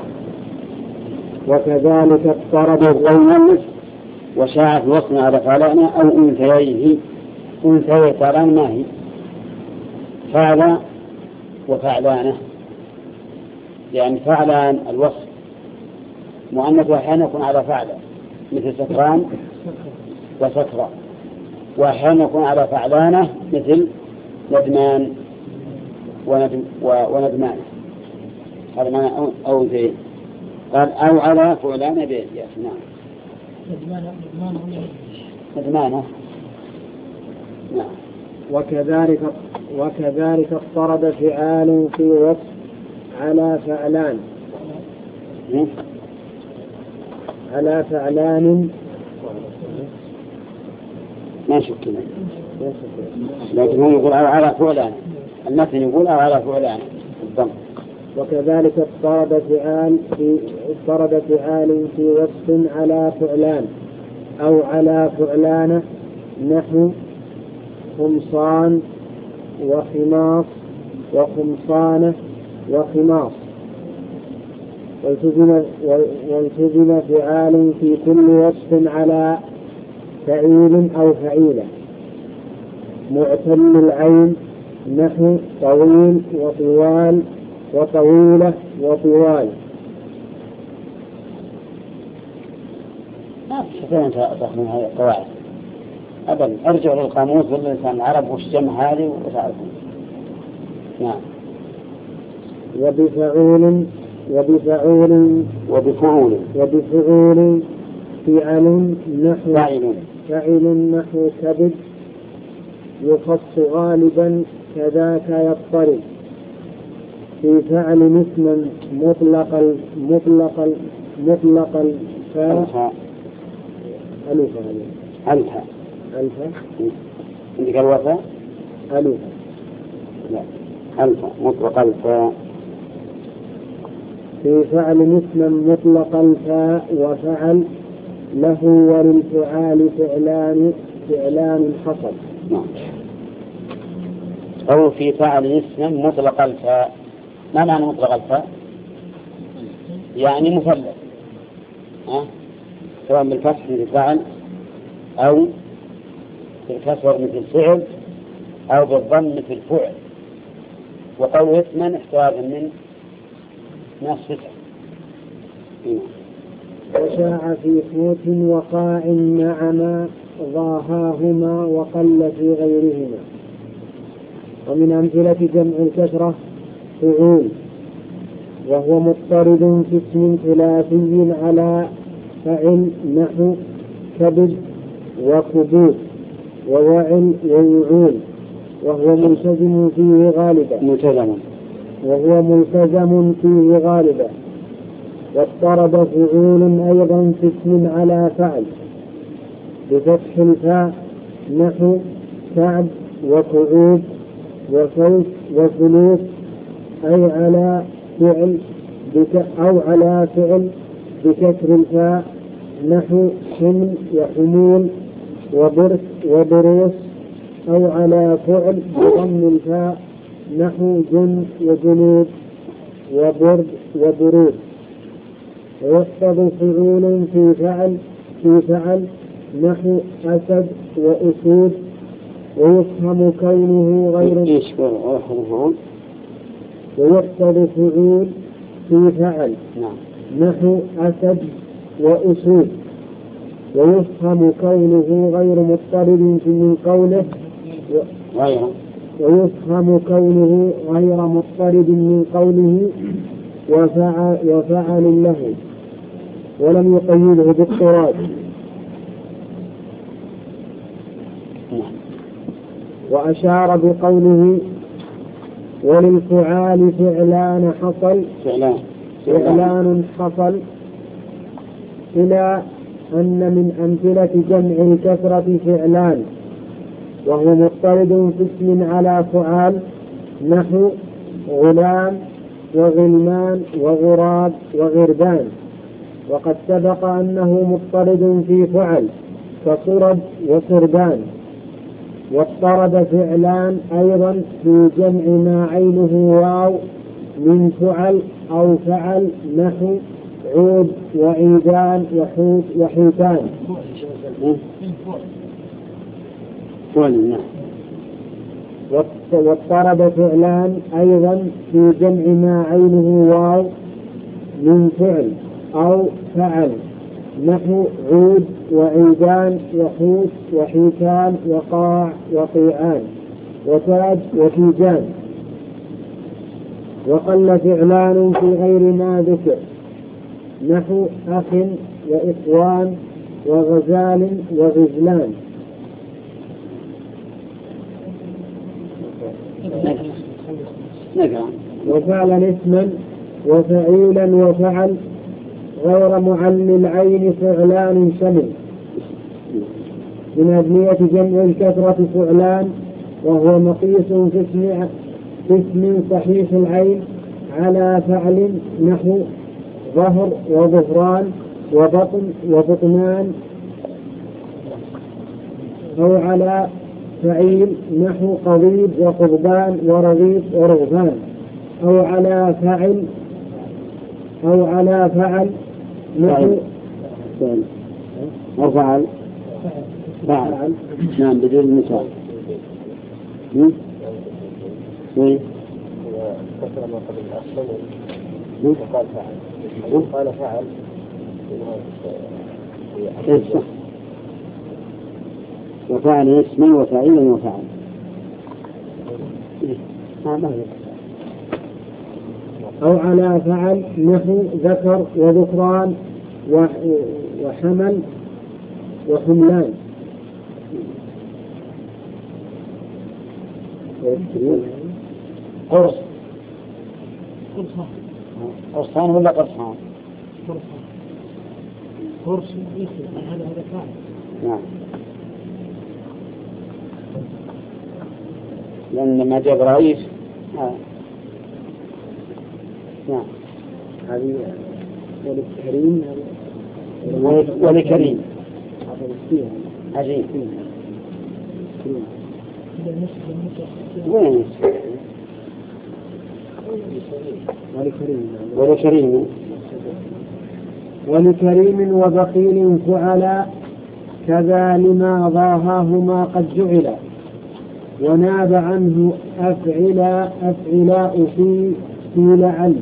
وكذلك اضطرد الغير وشاع في وصف على فعلانة أو أنثييه. أنثييه فعلان ما هي؟ فعلا وفعلانة، يعني فعلان الوصف مؤنث أحيانا يكون على فعلا مثل سكران وسكرى، وأحيانا يكون على فعلانة مثل ندمان وندمان. هذا معنى أو ذي. قال أو على فعلانة بيت. نعم. ندمانة. نعم. وكذلك اضطرد فعال في وصف على فعلان على فعلان. ما شكنا، لكن هو يقول أو على فعلان، المثل يقول أو على فعلان الضم. وكذلك اضطرد فعال في وصف على فعلان أو على فعلانة، نحو خمصان وخماص وخمصانة وخماص. والتزم فعال في كل وصف على فعيل أو فعيلة، معتل العين، نحو طويل وطوال وطويلة وطوال. ما في شيء أنت من هذه القواعد أبدا. أرجع للقاموس واللسان العرب وش جمع هذه وتعرفون. نعم. وبفعول فعل نحو كبد، يخص غالبا كذاك يضطرب. في فعل اسما مطلق الفاء ألفا عندك الوفاء ألفا لا ألفا مطلق الفاء في فعل اسما مطلق الفاء وفعل له وللفعال فعلان حصل. نعم. أو في فعل اسما مطلق الفاء. ما معنى مطلق الفاء؟ يعني مثلث سواء بالفتح مثل فعل أو بالكسر مثل فعل أو بالضم مثل فعل. وقول اسما احترازا من نفس فتح. وشاع في فوت وقاع مع ما ضاهاهما وقل في غيرهما. ومن أمثلة جمع الكثرة فعول وهو مضطرد في اسم ثلاثي على فعل نحو كبد وكبود ووعل ووعول وهو ملتزم فيه غالبا واضطرد فعول أيضا في اسم على فعل بفتح الفاء نحو كعب وكعوب وفوت وفلوس أو على فعل بكسر الفاء نحو حمل وحمول وبرس وبروس أو على فعل بضم الفاء نحو جن وجنود وبرد وبرود. ويحفظ فعول في فعل نحو أسد وأسود ويفهم كونه غير ويحفظ فعول في فعل نحو أسد وأسود ويفهم كونه غير مضطرد من قوله وفعل له ولم يقيده باضطراد. وأشار بقوله وللفعال فعلان حصل إلى أن من أمثلة جمع الكثرة فعلان وهو مضطرد في اسم على فعال نحو غلام وغلمان وغراب وغربان. وقد سبق أنه مضطرد في فعل كصرد وصربان. واضطرد فعلان أيضا في جمع ما عينه واو من فعل أو فعل نحو عود وعيدان وحوت وحيتان. واضطرد فعلان أيضا في جمع ما عينه واو من فعل أو فعل نحو عود وعيدان وحوت وحيتان وقاع وقيعان وتاج وتيجان. وقل فعلان في غير ما ذكر نحو أخ وإخوان وغزال وغزلان. وفعلا اسما وفعيلا وفعل غير معل العين فعلان شمل. من أبنية جمع الكثرة فعلان وهو مقيس في اسم صحيح العين على فعل نحو ظهر وظهران وبطن وبطنان أو على فعيل نحو قضيب وقضبان ورغيب ورغبان أو على فعل نحو وفعل فعل. نعم بدون مثال. كثر ما قبل الأصل وقال فعل وفعل اسما وفعيلا وفعل. أو على فعل نحو ذكر وذكران وحمل وحملان. قرصان ولا قرصان؟ فرس هذا فاعل. نعم. لأن لما جاب رئيس نعم هذه ولكريم ولكريم عجيب. وين ولكريم وبخيل فعلا كذا لما ضاهاهما قد جعلا وناب عنه أفعلاء في لعل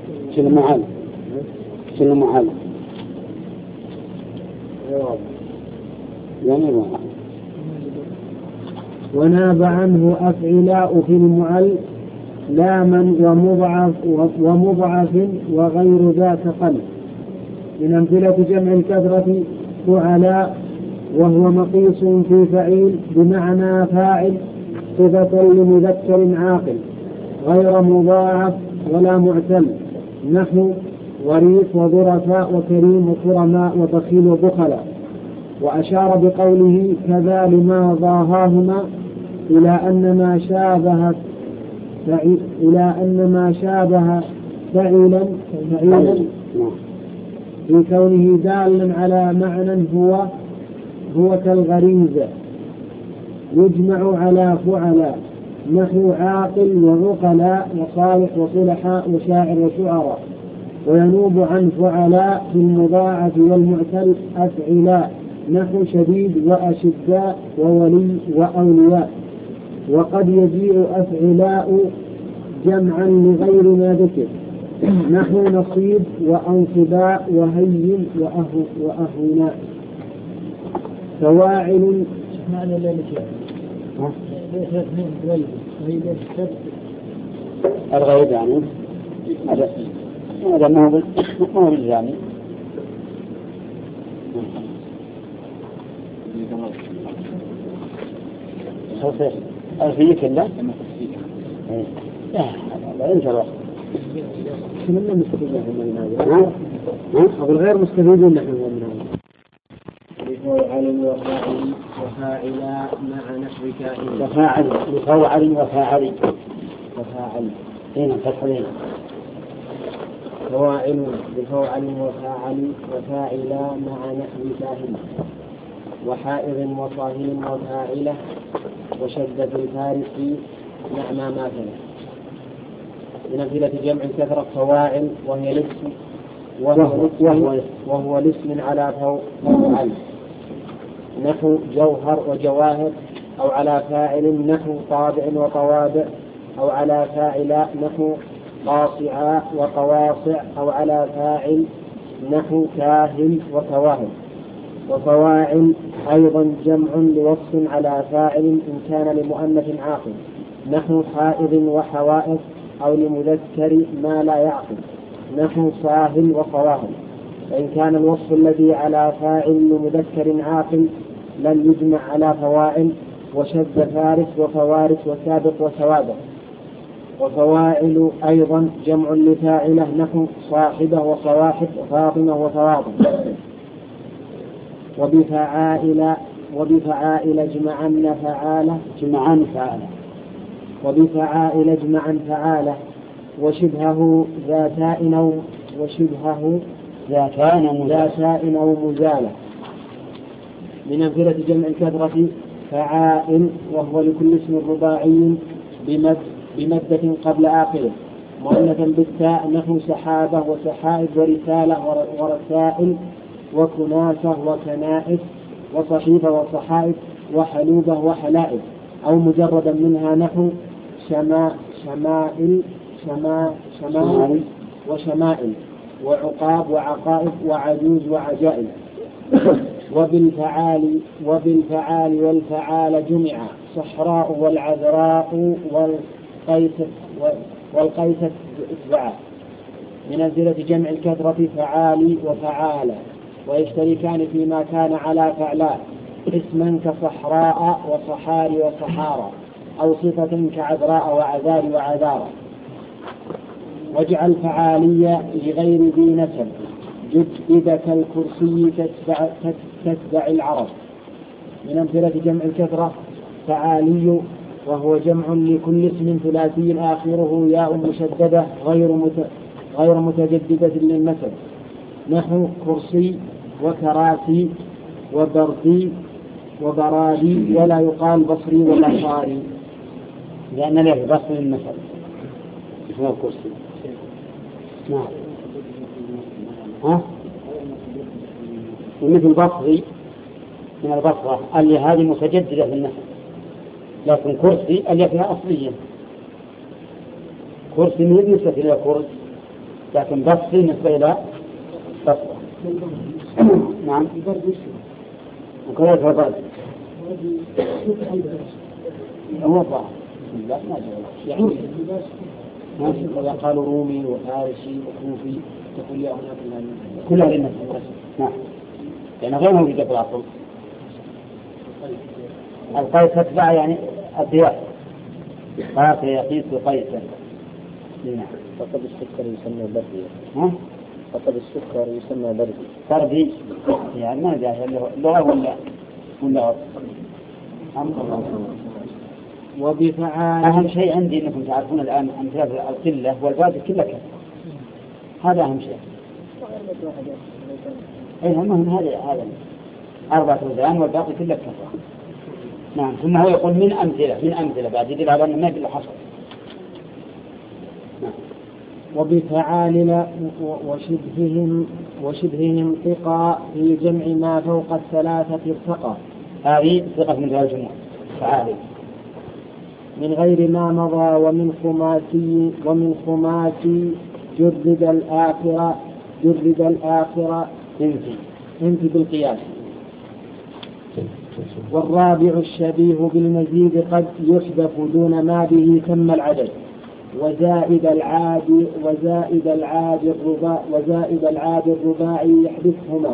شنو معل يعني وناب عنه أفعلاء في المعل لاما ومضعف وغير ذاك قلب. من أمثلة جمع الكثرة فعلاء وهو مقيس في فعيل بمعنى فاعل صفة لمذكر عاقل غير مضاعف ولا معتل نحو وريث وظرفاء وكريم وكرماء وبخيل وبخلاء. وأشار بقوله كذا لما ضاهاهما إلى أن ما شابه فعيلا في كونه دالا على معنى هو كالغريزة يجمع على فعلاء نحو عاقل وعقلاء وصالح وصلحاء وشاعر وشعراء. وينوب عن فعلاء في المضاعف والمعتل أفعلاء نحو شديد وأشداء وولي وأولياء. وقد يجيء أفعلاء جمعا لغير ما ذكر نحو نصيب وأنصباء وهين وأهوناء. فواعل معنى ذلك الغيب يعني هذا ما هو بالجامع. ألفية كله لا انت الوقت كلنا مستفيدين من هذا أو الغير مستفيدين نحن من هذا. بفاعل وفاعلا مع نحو كائن بفاعل وفاعل هنا فتحين فواعل بفاعل وفاعلا مع نحو كائن وحائض وصاهل وفاعلة وشدة الفارس نعم مثلا. من أمثلة جمع الكثرة فواعل وهي الاسم وهو الاسم على فوعل نحو جوهر وجواهر أو على فاعل نحو طابع وطوابع أو على فاعلاء نحو قاصعاء وقواصع أو على فاعل نحو كاهل وكواهل. وفواعل أيضا جمع لوصف على فاعل إن كان لمؤنث عاقل نحو حائض وحوائض أو لمذكر ما لا يعقل نحو صاهل وصواهل. وإن كان الوصف الذي على فاعل لمذكر عاقل لن يجمع على فواعل وشذ فارس وفوارس وسابق وسوابق. وفواعل أيضا جمع لفاعله نحو صاحبة وصواحب وفاطمة وفواطم. وبفعائل جمعن فعالة وشبهه ذاتان أو مزالة. من أمثلة جمع الكثرة فعائل وهو لكل اسم رباعي بمدة قبل آخره مؤنثا بالتاء نحو سحابة وسحائب ورسالة ورسائل وكناسة وكنائس وصحيفة وصحائف وحلوبة وحلائب أو مجردا منها نحو شمائل وشمائل وعقاب وعقائب وعجوز وعجائب. وبالفعال والفعال جمع صحراء والعذراء والقيسة إتباعا. من أمثلة جمع الكثرة فعالي وفعالة ويشتركان فيما كان على فعلاء اسما كصحراء وصحاري وصحارى أو صفة كعذراء وعذار وعذارى. واجعل فعالية لغير ذي نسب جدد كالكرسي تتبع العرب. من أمثلة جمع الكثرة فعالي، وهو جمع لكل اسم ثلاثي آخره ياء مشددة غير متجددة للنسب، نحو كرسي وكراسي وبردي وبرادي، ولا يقال بصري وبصاري لأن له بصر للنسب اسمه كرسي. نعم. ومثل بصري من البصرة اللي هذه متجددة في النسب، لكن كرسي اللي فيها أصلية. كرسي من بالنسبة إلى كرسي، لكن بصري نسبة إلى بصرة. نعم. وكذلك البرد هو ضعف. لا ما يعني إذا قالوا رومي وفارسي وكوفي تقول يا هناك كلها للنسب. نعم. يعني غير موجودة في الأصل. القيس تتبع يعني الضياف، قاس يقيس قيسا. نعم. فقد السكر يسمى بردي. فقد السكر يسمى بردي. بردي يعني ما جاء اللغة ولا وبفعال. أهم شيء عندي أنكم تعرفون الآن أمثال القلة والباقي كله كذا، هذا أهم شيء. أي هم هذا 4 وزان والباقي كله كذا. نعم. ثم هو يقول من أمثلة بعد يدل على أن ما في حصر. نعم. وبفعال وشبههم ثقة في جمع ما فوق 3 ارتقى. هذه ثقة من الجمهور. فعال من غير ما مضى. ومن خماسي جرد الآخرة انت بالقياس. والرابع الشبيه بالمزيد قد يحذف دون ما به تم العدد. وزائد العاد الرباعي يحذفهما.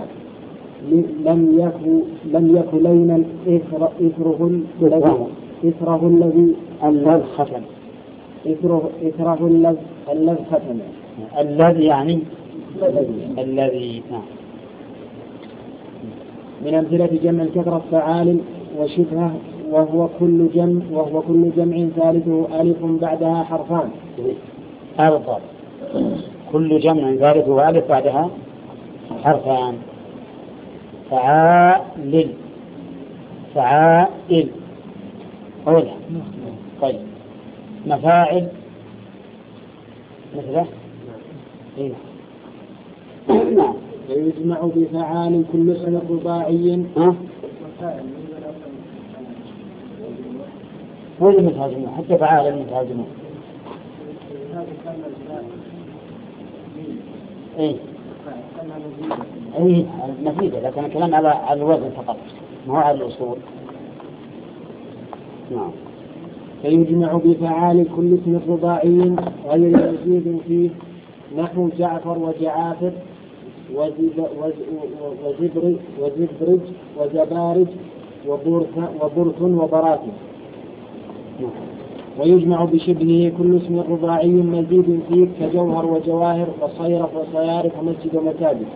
لم يكن لينا إثره الذي اللذ ختم. إثره اللذ ختم. الذي يعني الذي. من أمثلة جمع الكثرة فعال وشبهه، وهو كل جمع ثالثه ألف بعدها حرفان. هذا الضابط. كل جمع ثالثه ألف بعدها حرفان. فعال أولا. طيب مفاعل مثله. نعم. ويجمع بفعال كل اسم رباعي. هو المتهاجمون حتى فعال المتهاجمون. اي مفيدة، لكن الكلام على الوزن فقط ما هو على الأصول. نعم. فيجمع بفعال كل اسم رباعي غير مزيد فيه، نحو جعفر وجعافر وزبرج وزبارج وبرث وبراتي. ويجمع بشبهه كل اسم رباعي مزيد فيه كجوهر وجواهر وصيرف وصيارف ومسجد ومساجد.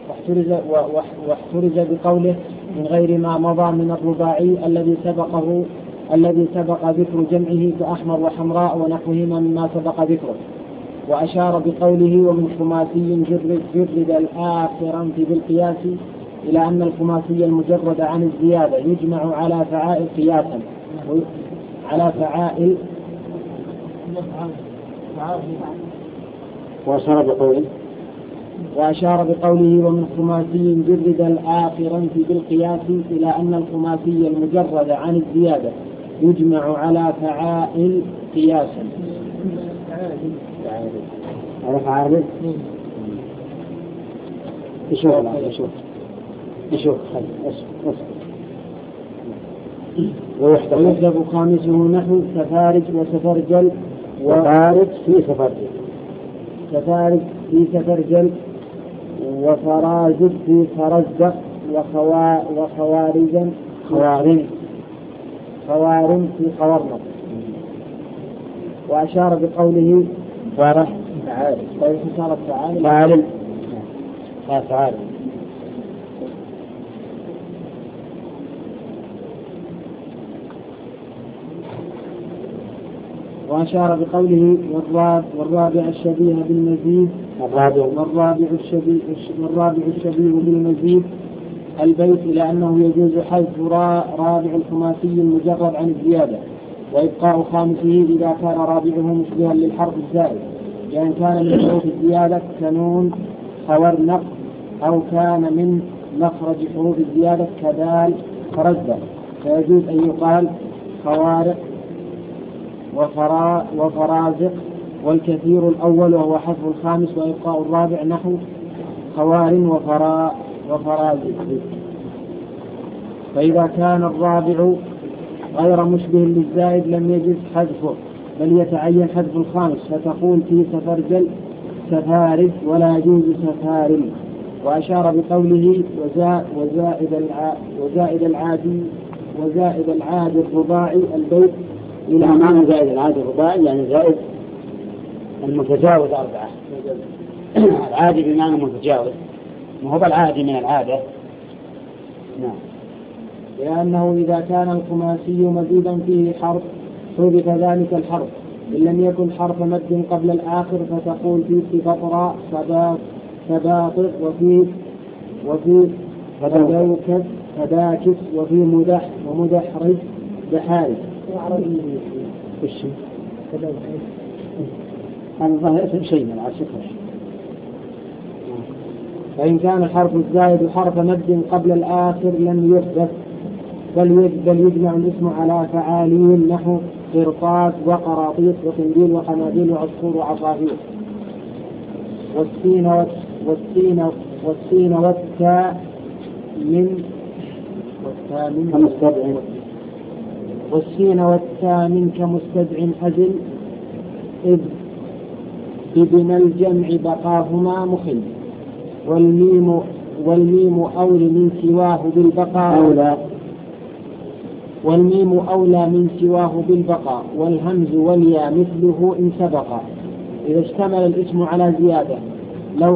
واحترز بقوله من غير ما مضى من الرباعي الذي سبق ذكر جمعه كأحمر وحمراء ونحوهما مما سبق ذكره. وأشار بقوله ومن خماسي جرد الآخر بالقياس إلى أن الخماسي المجرد عن الزيادة يجمع على فعائل قياسا على فعائل. وأشار بقوله ومن خماسي جرد الآخر بالقياس إلى أن الخماسي المجرد عن الزيادة يجمع على فعائل قياسا. عرف عارض؟ يشوف ويحذف خامسه نحو سفارج وسفرجل. سفارج في سفرجل وفرازد في فرزدق خوارم في خوارنق. وأشار بقوله فارح فعال تعالى. وأشار بقوله والرابع الشبيه بالمزيد والرابع الشبيه بالمزيد البيت، إلى أنه يجوز حذف رابع الخماسي المجرد عن الزيادة، وإبقاء خامسه إذا كان رابعه مشبها للحرف الزائد، لأن كان من حروف الزيادة كنون خورنق، أو كان من مخرج حروف الزيادة كدال فرزة، فيجوز أن يقال خوارق وفرازق. والكثير الأول وهو حذف الخامس وإبقاء الرابع نحو خوار وفرازق. فإذا كان الرابع غير مشبه للزائد لم يجوز حذفه، بل يتعين حذف الخامس، فتقول في سفرجل سفارز ولا يجوز سفارل. وأشار بقوله وزائد العادي الرباعي البيت، إلى معنى زائد العادي الرباعي يعني زائد المتجاوز 4. العادي بمعنى متجاوز، ما هو العادي من العادة. نعم. لأنه إذا كان الخماسي مزيدا فيه حرف حذف ذلك الحرف، إن لم يكن حرف مد قبل الآخر، فتقول في صفة فباطر، وفي فدوكت فداكت، وفي مدح ومدحرج دحارج. أنا ظاهر اسم شيء من العشق. فإن كان الحرف الزائد حرف مد قبل الآخر لم يحدث، بل يجمع الاسم على فعالين نحو قرطاس وقراطيس وقنديل وقناديل وعصفور وعصافير. والسين والتاء من كمستدع أزل، إذ ابن الجمع بقاهما مخل. والميم أولى من سواه بالبقاء، والهمز والياء مثله إن سبقا، إذا اشتمل الاسم على زيادة. لو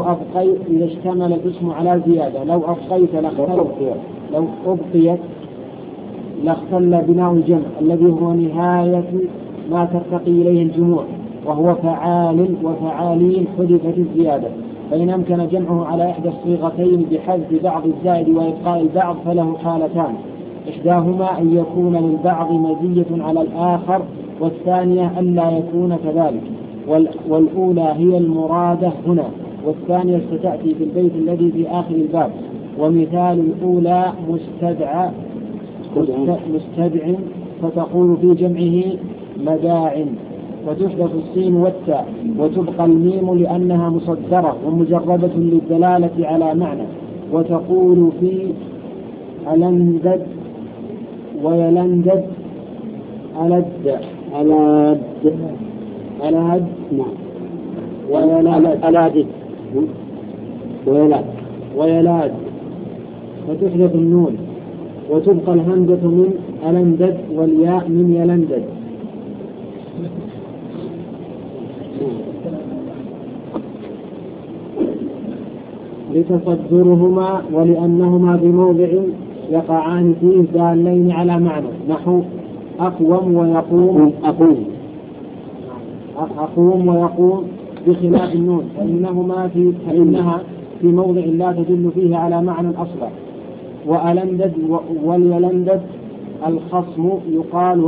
أبقيت لاختل بناء الجمع الذي هو نهاية ما ترتقي إليه الجموع، وهو فعال وفعالين حذفت الزيادة. فإن أمكن جمعه على إحدى الصيغتين بحذف بعض الزائد وإبقاء البعض فله حالتان: إحداهما أن يكون للبعض مزية على الآخر، والثانية أن لا يكون كذلك. والأولى هي المرادة هنا، والثانية ستأتي في البيت الذي في آخر الباب. ومثال الأولى مستدع، فتقول في جمعه مداع، وتحذف السين والتاء، وتبقى الميم لأنها مصدرة ومجردة للدلالة على معنى. وتقول في ألندد ويلندد ألد ويلاد، فتحذف النون، وتبقى الهمزة من ألندد والياء من يلندد. لتصدرهما ولأنهما بموضع يقعان فيه دالين على معنى، نحو أقوم ويقوم بخلاف النون، فإنها في موضع لا تدل فيه على معنى أصلا. وألندد واليلندد الخصم، يقال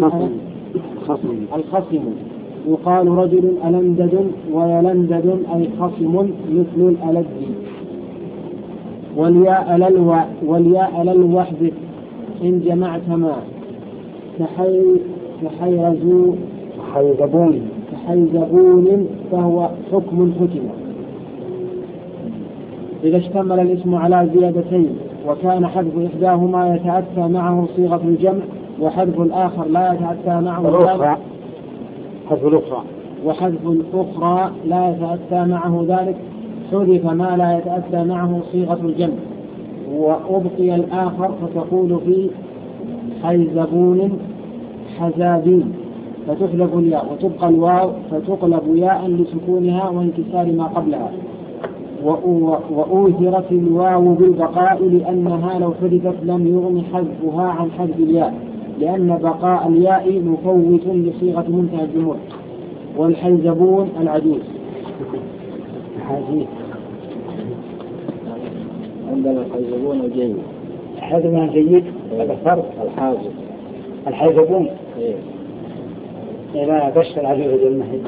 رجل ألندد ويلندد أي خصم مثل الألد. والياء للوحد إن جمعت ما كحيزبون فهو حكم حكم. إذا اشتمل الاسم على زيادتين وكان حذف إحداهما يتأتى معه صيغة الجمع، وحذف الآخر لا يتأتى معه ذلك، وحذف الأخرى لا يتأتى معه ذلك، حذف ما لا يتأتى معه صيغة الجمع، وأبقي الآخر، فتقول في حيزبون حزابين، فتحذف الياء وتبقى الواو فتقلب ياء لسكونها وانكسار ما قبلها. وأوثرت الواو بالبقاء لأنها لو حذفت لم يغن حذفها عن حذف الياء، لأن بقاء الياء مفوت لصيغة منتهى الجمهور. والحيزبون العجوز. عندنا الحيزبون الجيد. الحيزبون الجيد هذا فرق. الحيزبون إذا بشر العجوز المحيط.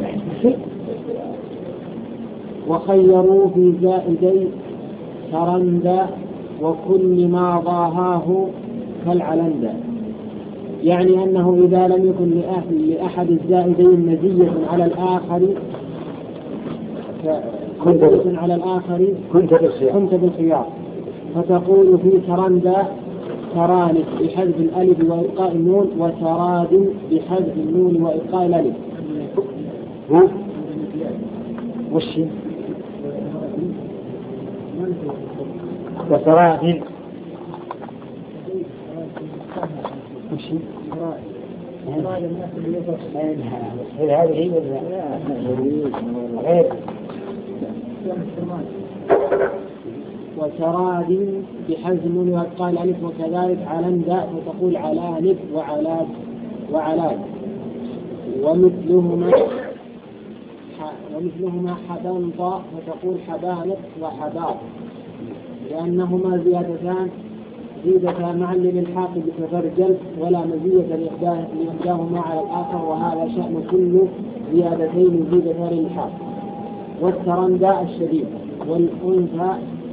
وخيروا في زائدي ترندا وكل ما ضاهاه كالعلندا، يعني أنه إذا لم يكن لأحد الزائدين مزية على الآخر كنت بالخيار، فتقول في ترندا ترانف بحذف الألف وإبقاء النون، وتراد بحذف النون وإبقاء الألف. وشي وتراد وشي هذه غير وتراد بحذف النون وإبقاء الألف، وكذلك علندا فتقول علانب وعلاد. ومثلهما حبنطا فتقول حبانط وحباب، لأنهما زيادتان معا للحاق بتفرجل ولا مزية لإحداهما على الآخر، وهذا شأن كل زيادتين زيادتان للحاق. والترندا الشديد، والأنثى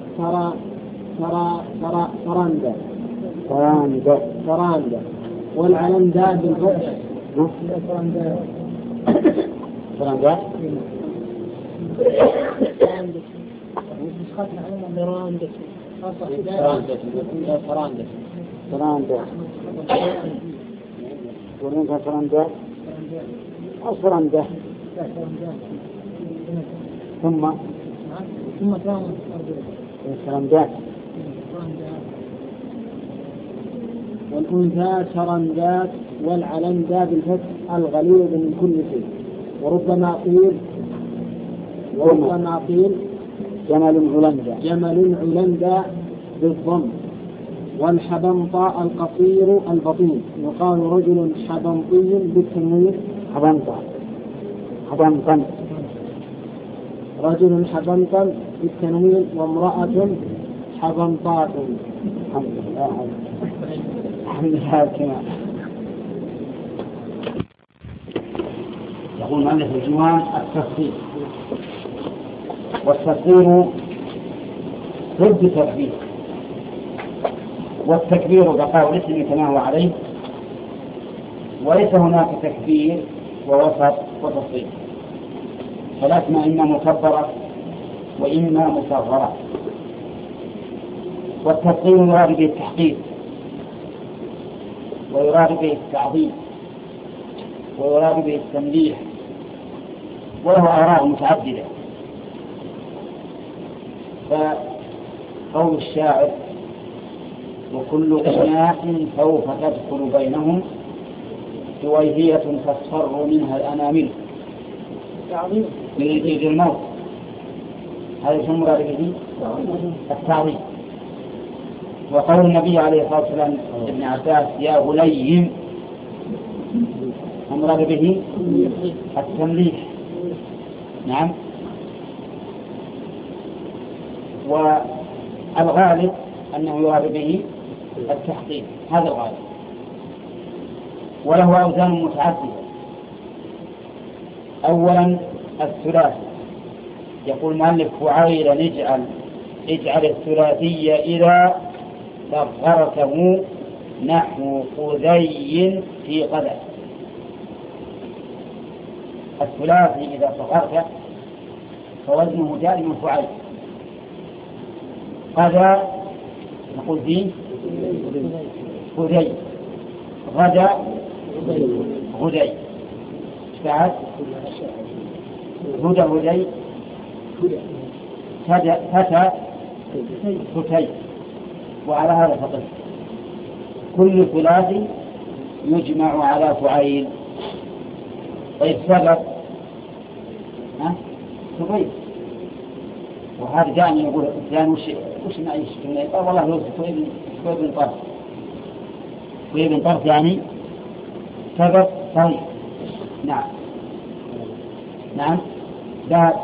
تراندا، والعلندا بالفتح ترندا ثم والأنثى ترندات، والعلندا بالفتح الغليظ من كل شيء. وربما قيل جمل علندا بالضم. والحبنطة القصير البطين، يقال رجل حبنطي بالتنوين رجل حبنطا بالتنوين، وامرأة حبنطات. يقول مؤلف الجوان التفصيل، والتصغير ضد التكبير، والتكبير بقاء الاسم كما هو عليه، وليس هناك تكبير ووسط وتصغير، فالأسماء إما مكبرة وإما مصغرة. والتصغير يراد به التحقيق، ويراد به التعظيم، ويراد به التمليح، وله آراء متعددة. فقول الشاعر وكل أناس سوف تدخل بينهم سويهية تصفر منها الأنامل للجيد الموت، هذا شو المراد به؟ التعظيم. وقول النبي عليه الصلاة والسلام ابن عباس يا غليم، المراد به التمليح. نعم. والغالب أنه يراد به التحقيق، هذا الغالب. وله أوزان متعددة. أولا الثلاثي، يقول مؤلف فعيل اجعل الثلاثي إذا صغرته نحو قذي في قدر. الثلاثي إذا صغرته فوزنه دائما فعيل. هذا نقول فيه غدي، غدا غدي، بعد هدى هدي، فتى فتي، وعلى هذا فقط كل ثلاثي يجمع على فعيل. طيب سبب صغير، وهذا جاءني يقول فلان وش نعيش قال والله يوسف شوي بن طرف، شوي بن طرف يعني سبب طريق. نعم نعم ذهب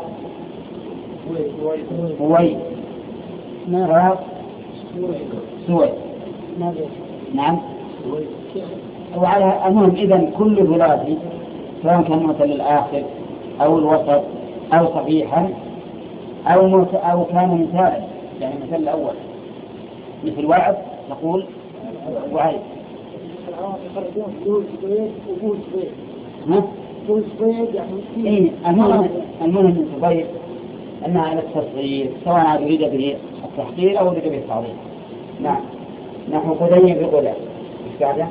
هوي راس سوي. نعم وعلى المهم إذن كل ثلاثي سواء كان مثل الآخر أو الوسط أو صحيحا أو كان مثالا، يعني مثل الأول مثل وعد نقول وعيد. المهم من صبيح أنها على التصغير سواء عاد يريد به التحقير أو يريد به التعظيم. نعم نحن قديم بقوله إيش بعده؟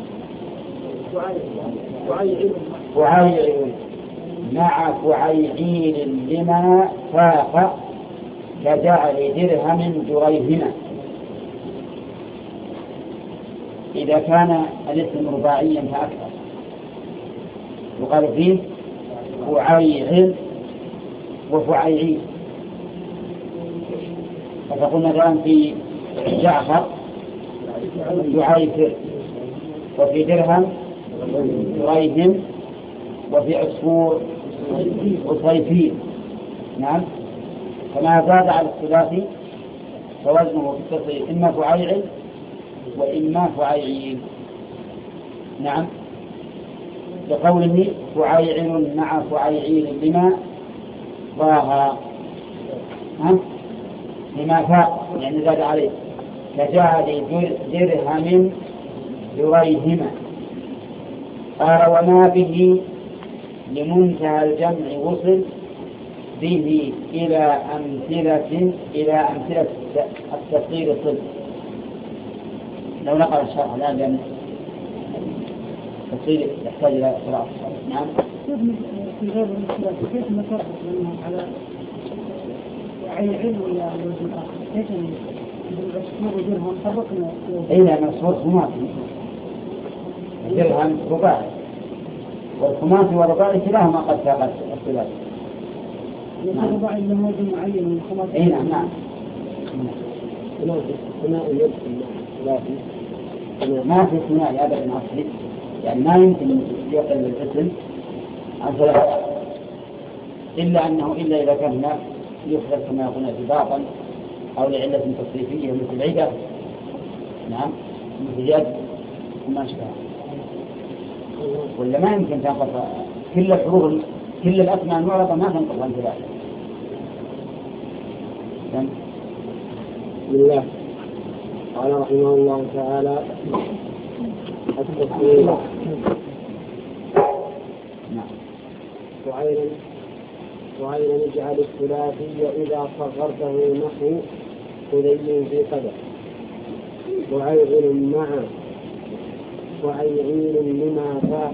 وعيعين مع فعيعين لما فاق كجعل درهم دريهما. إذا كان الاسم رباعيا فأكثر يقال فيه فعيعين وفعيعين. فتقول مثلا في جعفر يعيفر، وفي درهم دريهم، وفي عصفور وصيفين. نعم فما زاد على الثلاثي فوزنه في التصريف إما فعيعين وإما فعيعين. نعم لقوله فعيعين مع فعيعين لما ضاها لما فاق يعني زاد عليه كجعل درهم دريهما. قال وما به لمنتهى الجمع وصل به إلى أمثلة التصغير الصدق. لو نقرأ الشرح الآن لأن التصغير يحتاج إلى قراءة الشرح. نعم في غير المثلات كيف نفرق بينهم على عين ولا الوجه الآخر؟ كيف بالعصفور ودرهم فرقنا؟ إلا العصفور خماسي الدرهم رباعي، والخماسي والرباعي كلاهما قد ساقت الثلاث. الرباعي له وزن معين والخماسي. أي نعم نعم. ما في ثنائي أبدا أصلي، يعني ما يمكن يقل الاسم عن ثلاثة إلا إذا كان هناك يخرج كما يقولون ارتباطا أو لعلة تصريفية مثل عدة. نعم مثل يد وما شابه. ولا ما يمكن تنقص كل الحروف كل الأسماء المعربة ما تنقص عن ثلاثة. بسم الله. قال رحمه الله تعالى التصوير. وعينا اجعل الثلاثي إذا صغرته نحو خذي في قدر. وعيعين مع وعيعين لما فاق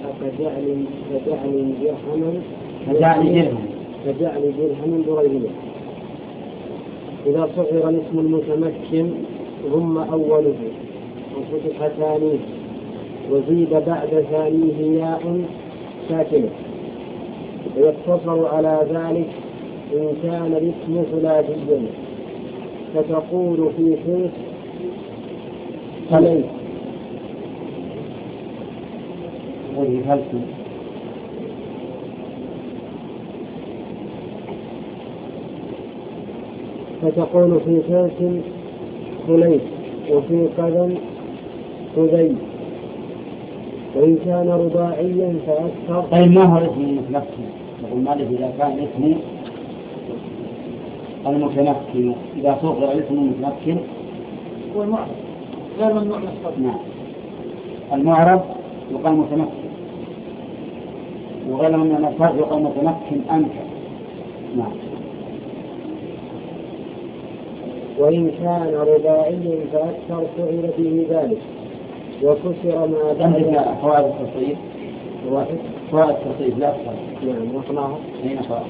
كجعل درهم دريهما. إذا صغر الاسم المتمكن ضم أوله وفتح ثانيه وزيد بعد ثانيه ياء ساكنة، ويقتصر على ذلك إن كان الاسم ثلاثيا، فتقول في حيث خليت فتقول في حيث خليت وفي قدم خذي. وإن كان رباعيا فأكثر. طيب ما هو الاسم المتمكن؟ نقول مالك إذا كان اسم المتمكن إذا صغر الاسم المتمكن هو المعرب غير ممنوع من الصرف. نعم المعرب يقال متمكن، وغير من الصرف يقال متمكن أمكن. نعم. وإن كان رباعيا فأكثر فعل به ذلك وكسر ما بعد. فوائد التصريف فوائد التصريف لا أكثر. نعم وقناها. أين فوائد؟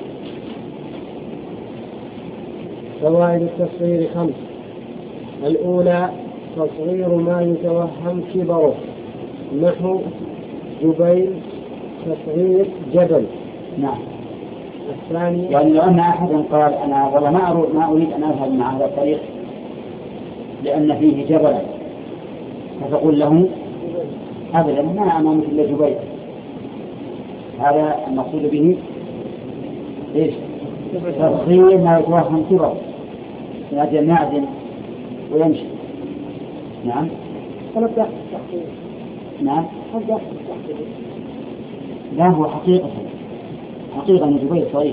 فوائد التصغير 5. الأولى تصغير ما يتوهم كبره نحو جبيل تصغير جبل. نعم. الثاني يعني لو أن أحد قال أنا والله ما أريد أن أذهب مع هذا الطريق لأن فيه جبلا، فتقول له أبدا ما أمامك إلا جبيل. هذا المقصود به إيش؟ تفصيل ما يتوهم كبر من أجل أن يعدل ويمشي. نعم. نعم. لا هو حقيقة أن جبيل صغير،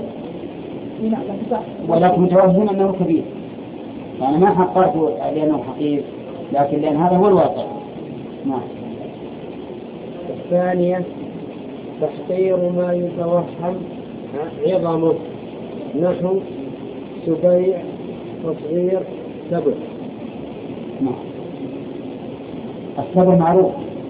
ولكن متوهم أنه كبير، يعني ما حقرته لأنه حقير، لكن لأن هذا هو الواقع. نعم. الثانية تحقير ما يتوهم عظمه، نحو سبيع تصغير سبع. نعم. السبع معروف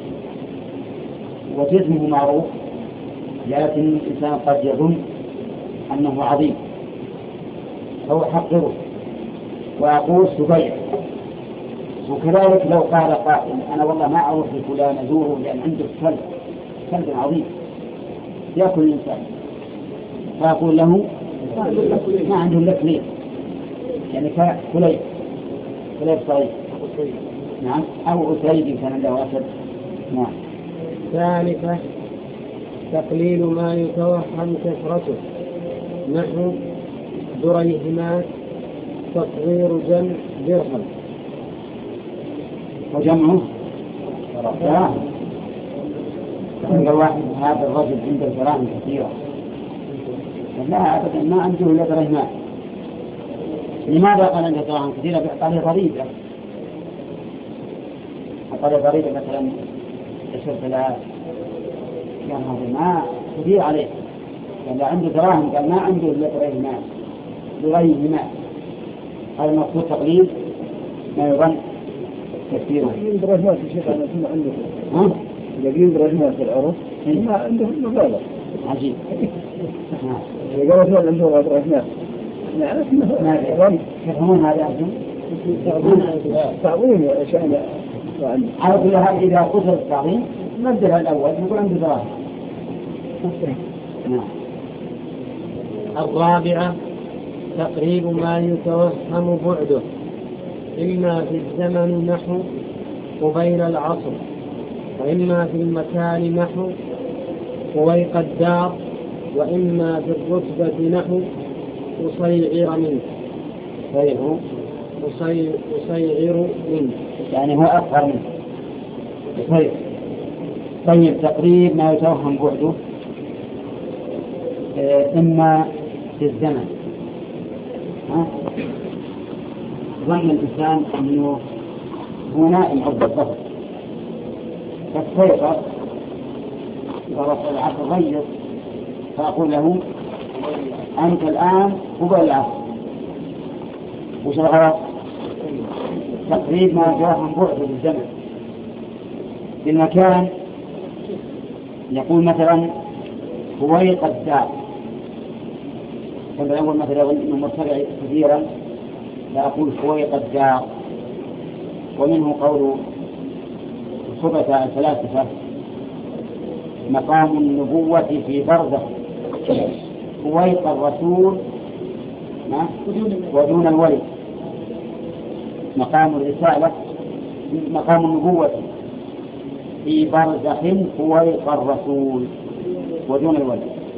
وجسمه معروف، لكن الإنسان قد يظن أنه عظيم فهو حقره وأقول سبيع. وكذلك لو قال قائل أنا والله ما أعرف لفلان أزوره لأن عنده كلب عظيم يأكل الإنسان، فأقول له ما عنده لك ليه، يعني كليب صغير. نعم. أو أسيد كان له أسد. نعم. ثالثة تقليل ما يتوهم كثرته، نحو دريهمات تصغير جمع درهم. وجمعه دراهم. عند الواحد هذا الرجل عنده دراهم كثيرة، لا أبدا ما عنده إلا درهمات. لماذا قال عنده دراهم كثيرة؟ بيعطى له ضريبة، أعطى له ضريبة مثلا 10,000، يعني هذا ما كثير عليه، لأن عنده دراهم قال ما عنده إلا درهمات. هذا المقصود تقليل ما يظن كثيرا. من درجات الشيخ أنا كنا عنده يقين درجات العرف ما عنده مبالغ عجيب. قالوا شو عنده درجات نعرف ما يفهمون هذا أنتم تعظيم شأن على كل حال إذا قصر التعظيم نبدأ الأول نقول عنده دراهم. الرابعة تقريب ما يتوهم بعده، إما في الزمن نحو قبيل العصر، وإما في المكان نحو قويق الدار، وإما في الرتبة نحو أصيعر منه. أصيعر منه يعني هو أصغر منه. طيب تقريب ما يتوهم بعده إما في الزمن، ظن الإنسان أنه هو نائم عند الظهر فاستيقظ ورفع العصر غير، فأقول له أنت الآن قبل العصر. وش الغرض؟ تقريب ما يتوهم بعده بالزمن. بالمكان يقول مثلا قويق الدار، فإذا أول مثلا إنه مرتفع كثيرا لا أقول قويق الدار. ومنه قول الخبثاء الفلاسفة مقام النبوة في برزخ قويق الرسول ودون الولي. مقام الرسالة مقام النبوة في برزخ قويق الرسول ودون الولي.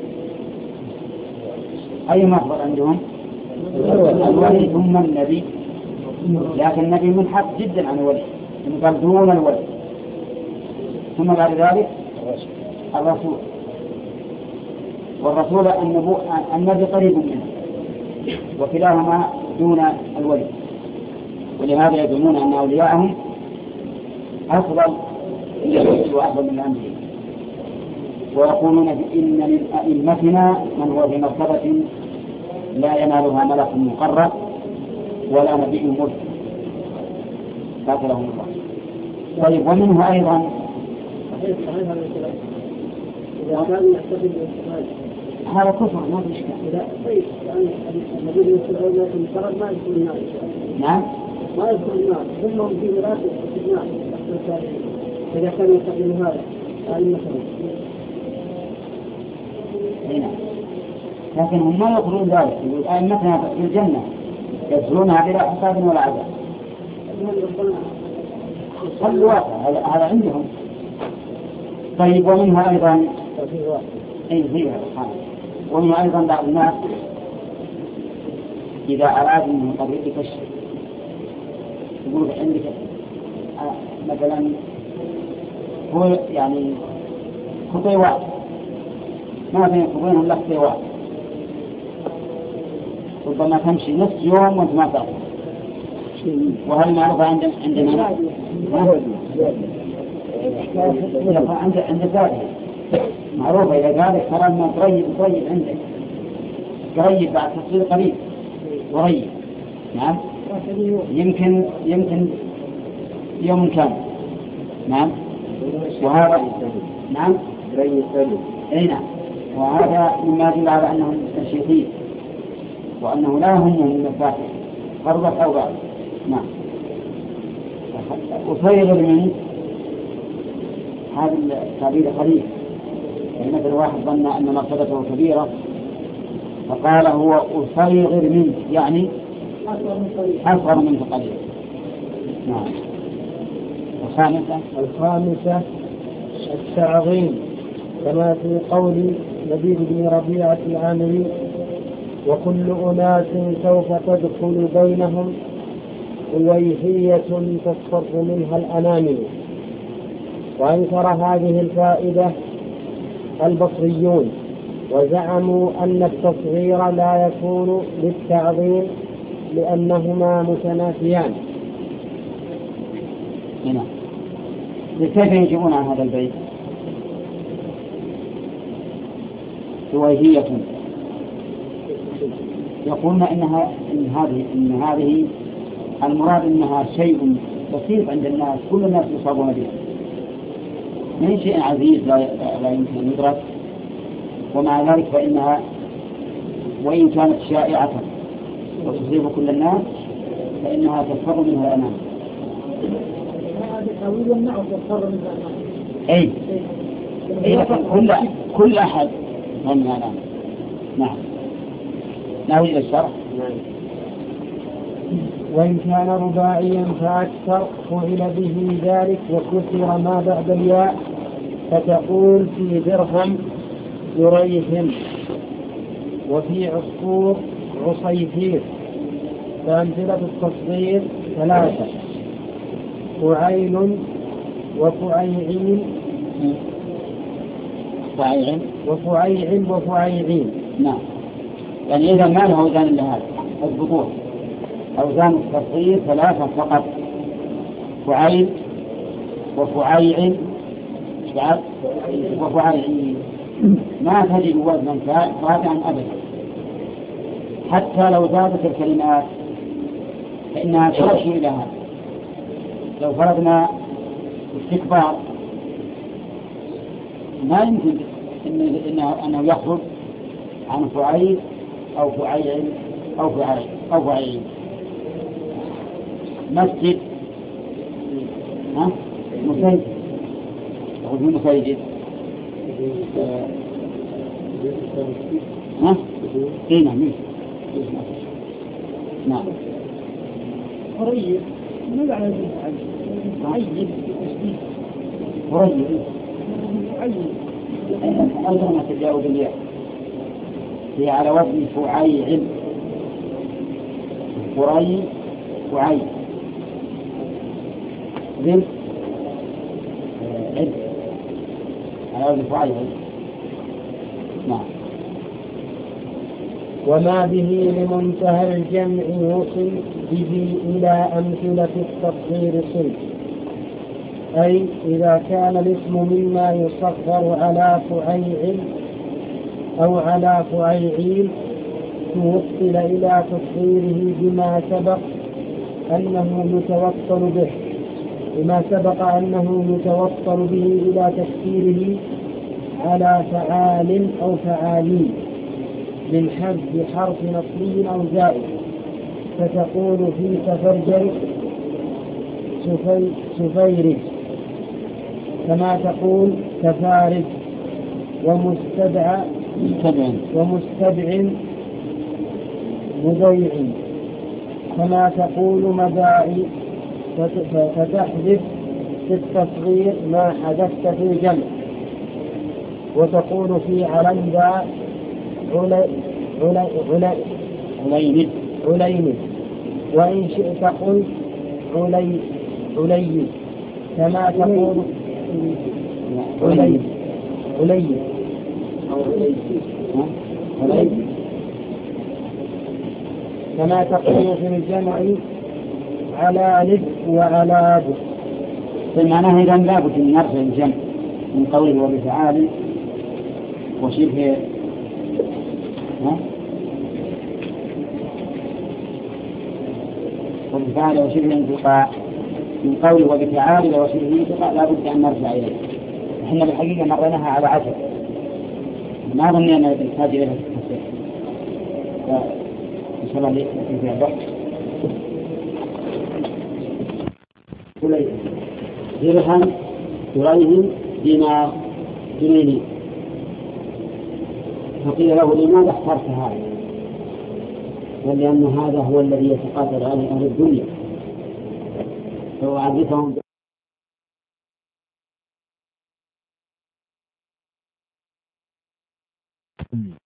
أي مفضل عندهم؟ الولي ثم النبي، لكن النبي منحط جدا عن الولي، قال دون الولي، ثم بعد ذلك الرسول. والرسول النبي قريب منه، وكلاهما دون الولي. ولهذا يظنون أن أولياءهم أفضل وأفضل من الأنبياء، ويقولون إن من أئمتنا من هو في مرتبة لا ينالها ملك مقرب ولا نبي مرسل قاتلهم الله. طيب ومنه أيضا هذا كفر ما في إشكال. نعم ما يدخل النار هم في ولاية النار إذا كانوا يستخدموا هذا مثلا. هنا لكن هم ما يقولون ذلك، يقول أئمتنا في الجنة يدخلونها بلا حساب ولا عذاب. الواقع هذا عندهم. طيب ومنها أيضا ومنها أيضا بعض الناس إذا أراد من طريق كشف يقول عندك مثلا هو يعني خطيوات ما في خطوين ولا خطيوات، ربما تمشي نصف يوم وانت ما تعرف. وهل معروفة عندنا عند ذلك معروفة. إذا قالك ترى ما قريب عندك قريب بعد تصوير قريب قريب، نعم يمكن يوم كامل، نعم وهذا نعم أي نعم، وهذا مما يدل على أنهم مستشرقين وأنه لا يهمهم من الفاتح فرض أو بعض. نعم. وصيغ من هذا التعبير قليل، يعني مثل واحد ظن أن مرتبته كبيرة فقال هو أصيغ منه، يعني أصغر منه قليل. نعم. الخامسة التعظيم كما في قول لبيد بن ربيعة العامري: وكل أناس سوف تدخل بينهم ويهية تصفر منها الأنامل. وأنكر هذه الفائدة البصريون وزعموا أن التصغير لا يكون للتعظيم لأنهما متنافيان. هنا كيف يجيبون عن هذا البيت؟ ويهية يقولون إن هذه المراد إنها شيء بسيط عند الناس، كل الناس يصابون به، من شيء عزيز لا يمكن أن يدرك، ومع ذلك فإنها وإن كانت شائعة وتصيب كل الناس فإنها تفر منها الأنام. أي كل أحد منها الأنام. نعم. لا وجد الشرح. وإن كان رباعيا فأكثر فعل به ذلك وكسر ما بعد الياء، فتقول في درهم دريهم، وفي عصفور عصيفير. فأمثلة التصغير ثلاثة: فعيل وفعيعين وفعيعين. نعم. يعني إذا ما له أوزان إلا هذا الضبوط، أوزان التصغير ثلاثة فقط: فعيل وفعيع وفعيعين. ما تجد وزنا فاتحا أبدا، حتى لو زادت الكلمات فإنها ترشي إلى هذا. لو فرضنا استكبار ما يمكن أنه يخرج عن فعيل أو فعيع أو فعيل. مسجد مسيد أو مسيد نعم. قريب ما على عيب قريب أيضا ما تجاوب الياء هي على وزن فعيل فعيل ذل عد على وزن فعيل. نعم. وما به لمنتهى الجمع يوصل به إلى أمثلة التصغير صل، أي إذا كان الاسم مما يصغر على فعيل أو على فعيعين توصل إلى تصغيره بما سبق أنه يتوصل به إلى تفسيره على فعال أو فعالين من حرف نصبي أو زائد. فتقول في تفرجل سفيرج، كما تقول تفارج ومستدعى ومستبع مضيع، كما تقول مداعي فتحذف في التصغير ما حدثت في الجمع، وتقول في علندا عليم، وإن شئت قل علي، كما تقول علي كما تقول في الجمع على لب وعلى بك. فمعناه إذا لا بد أن نرجع الجمع من قوله وبفعال وشبه وبفعال وشبه انتقاء، من قوله وبفعال وشبه انتقاء لا بد أن نرجع إليه. إحنا بالحقيقة مريناها على 10، ما ظننا أن نحتاج إليها في التفسير، فإن شاء الله يكون فيها بحث. درهم درهم دينار جنيه، فقيل له لماذا اخترت هذا؟ قال لأن هذا هو الذي يتقاتل عليه أهل الدنيا، فأعرفهم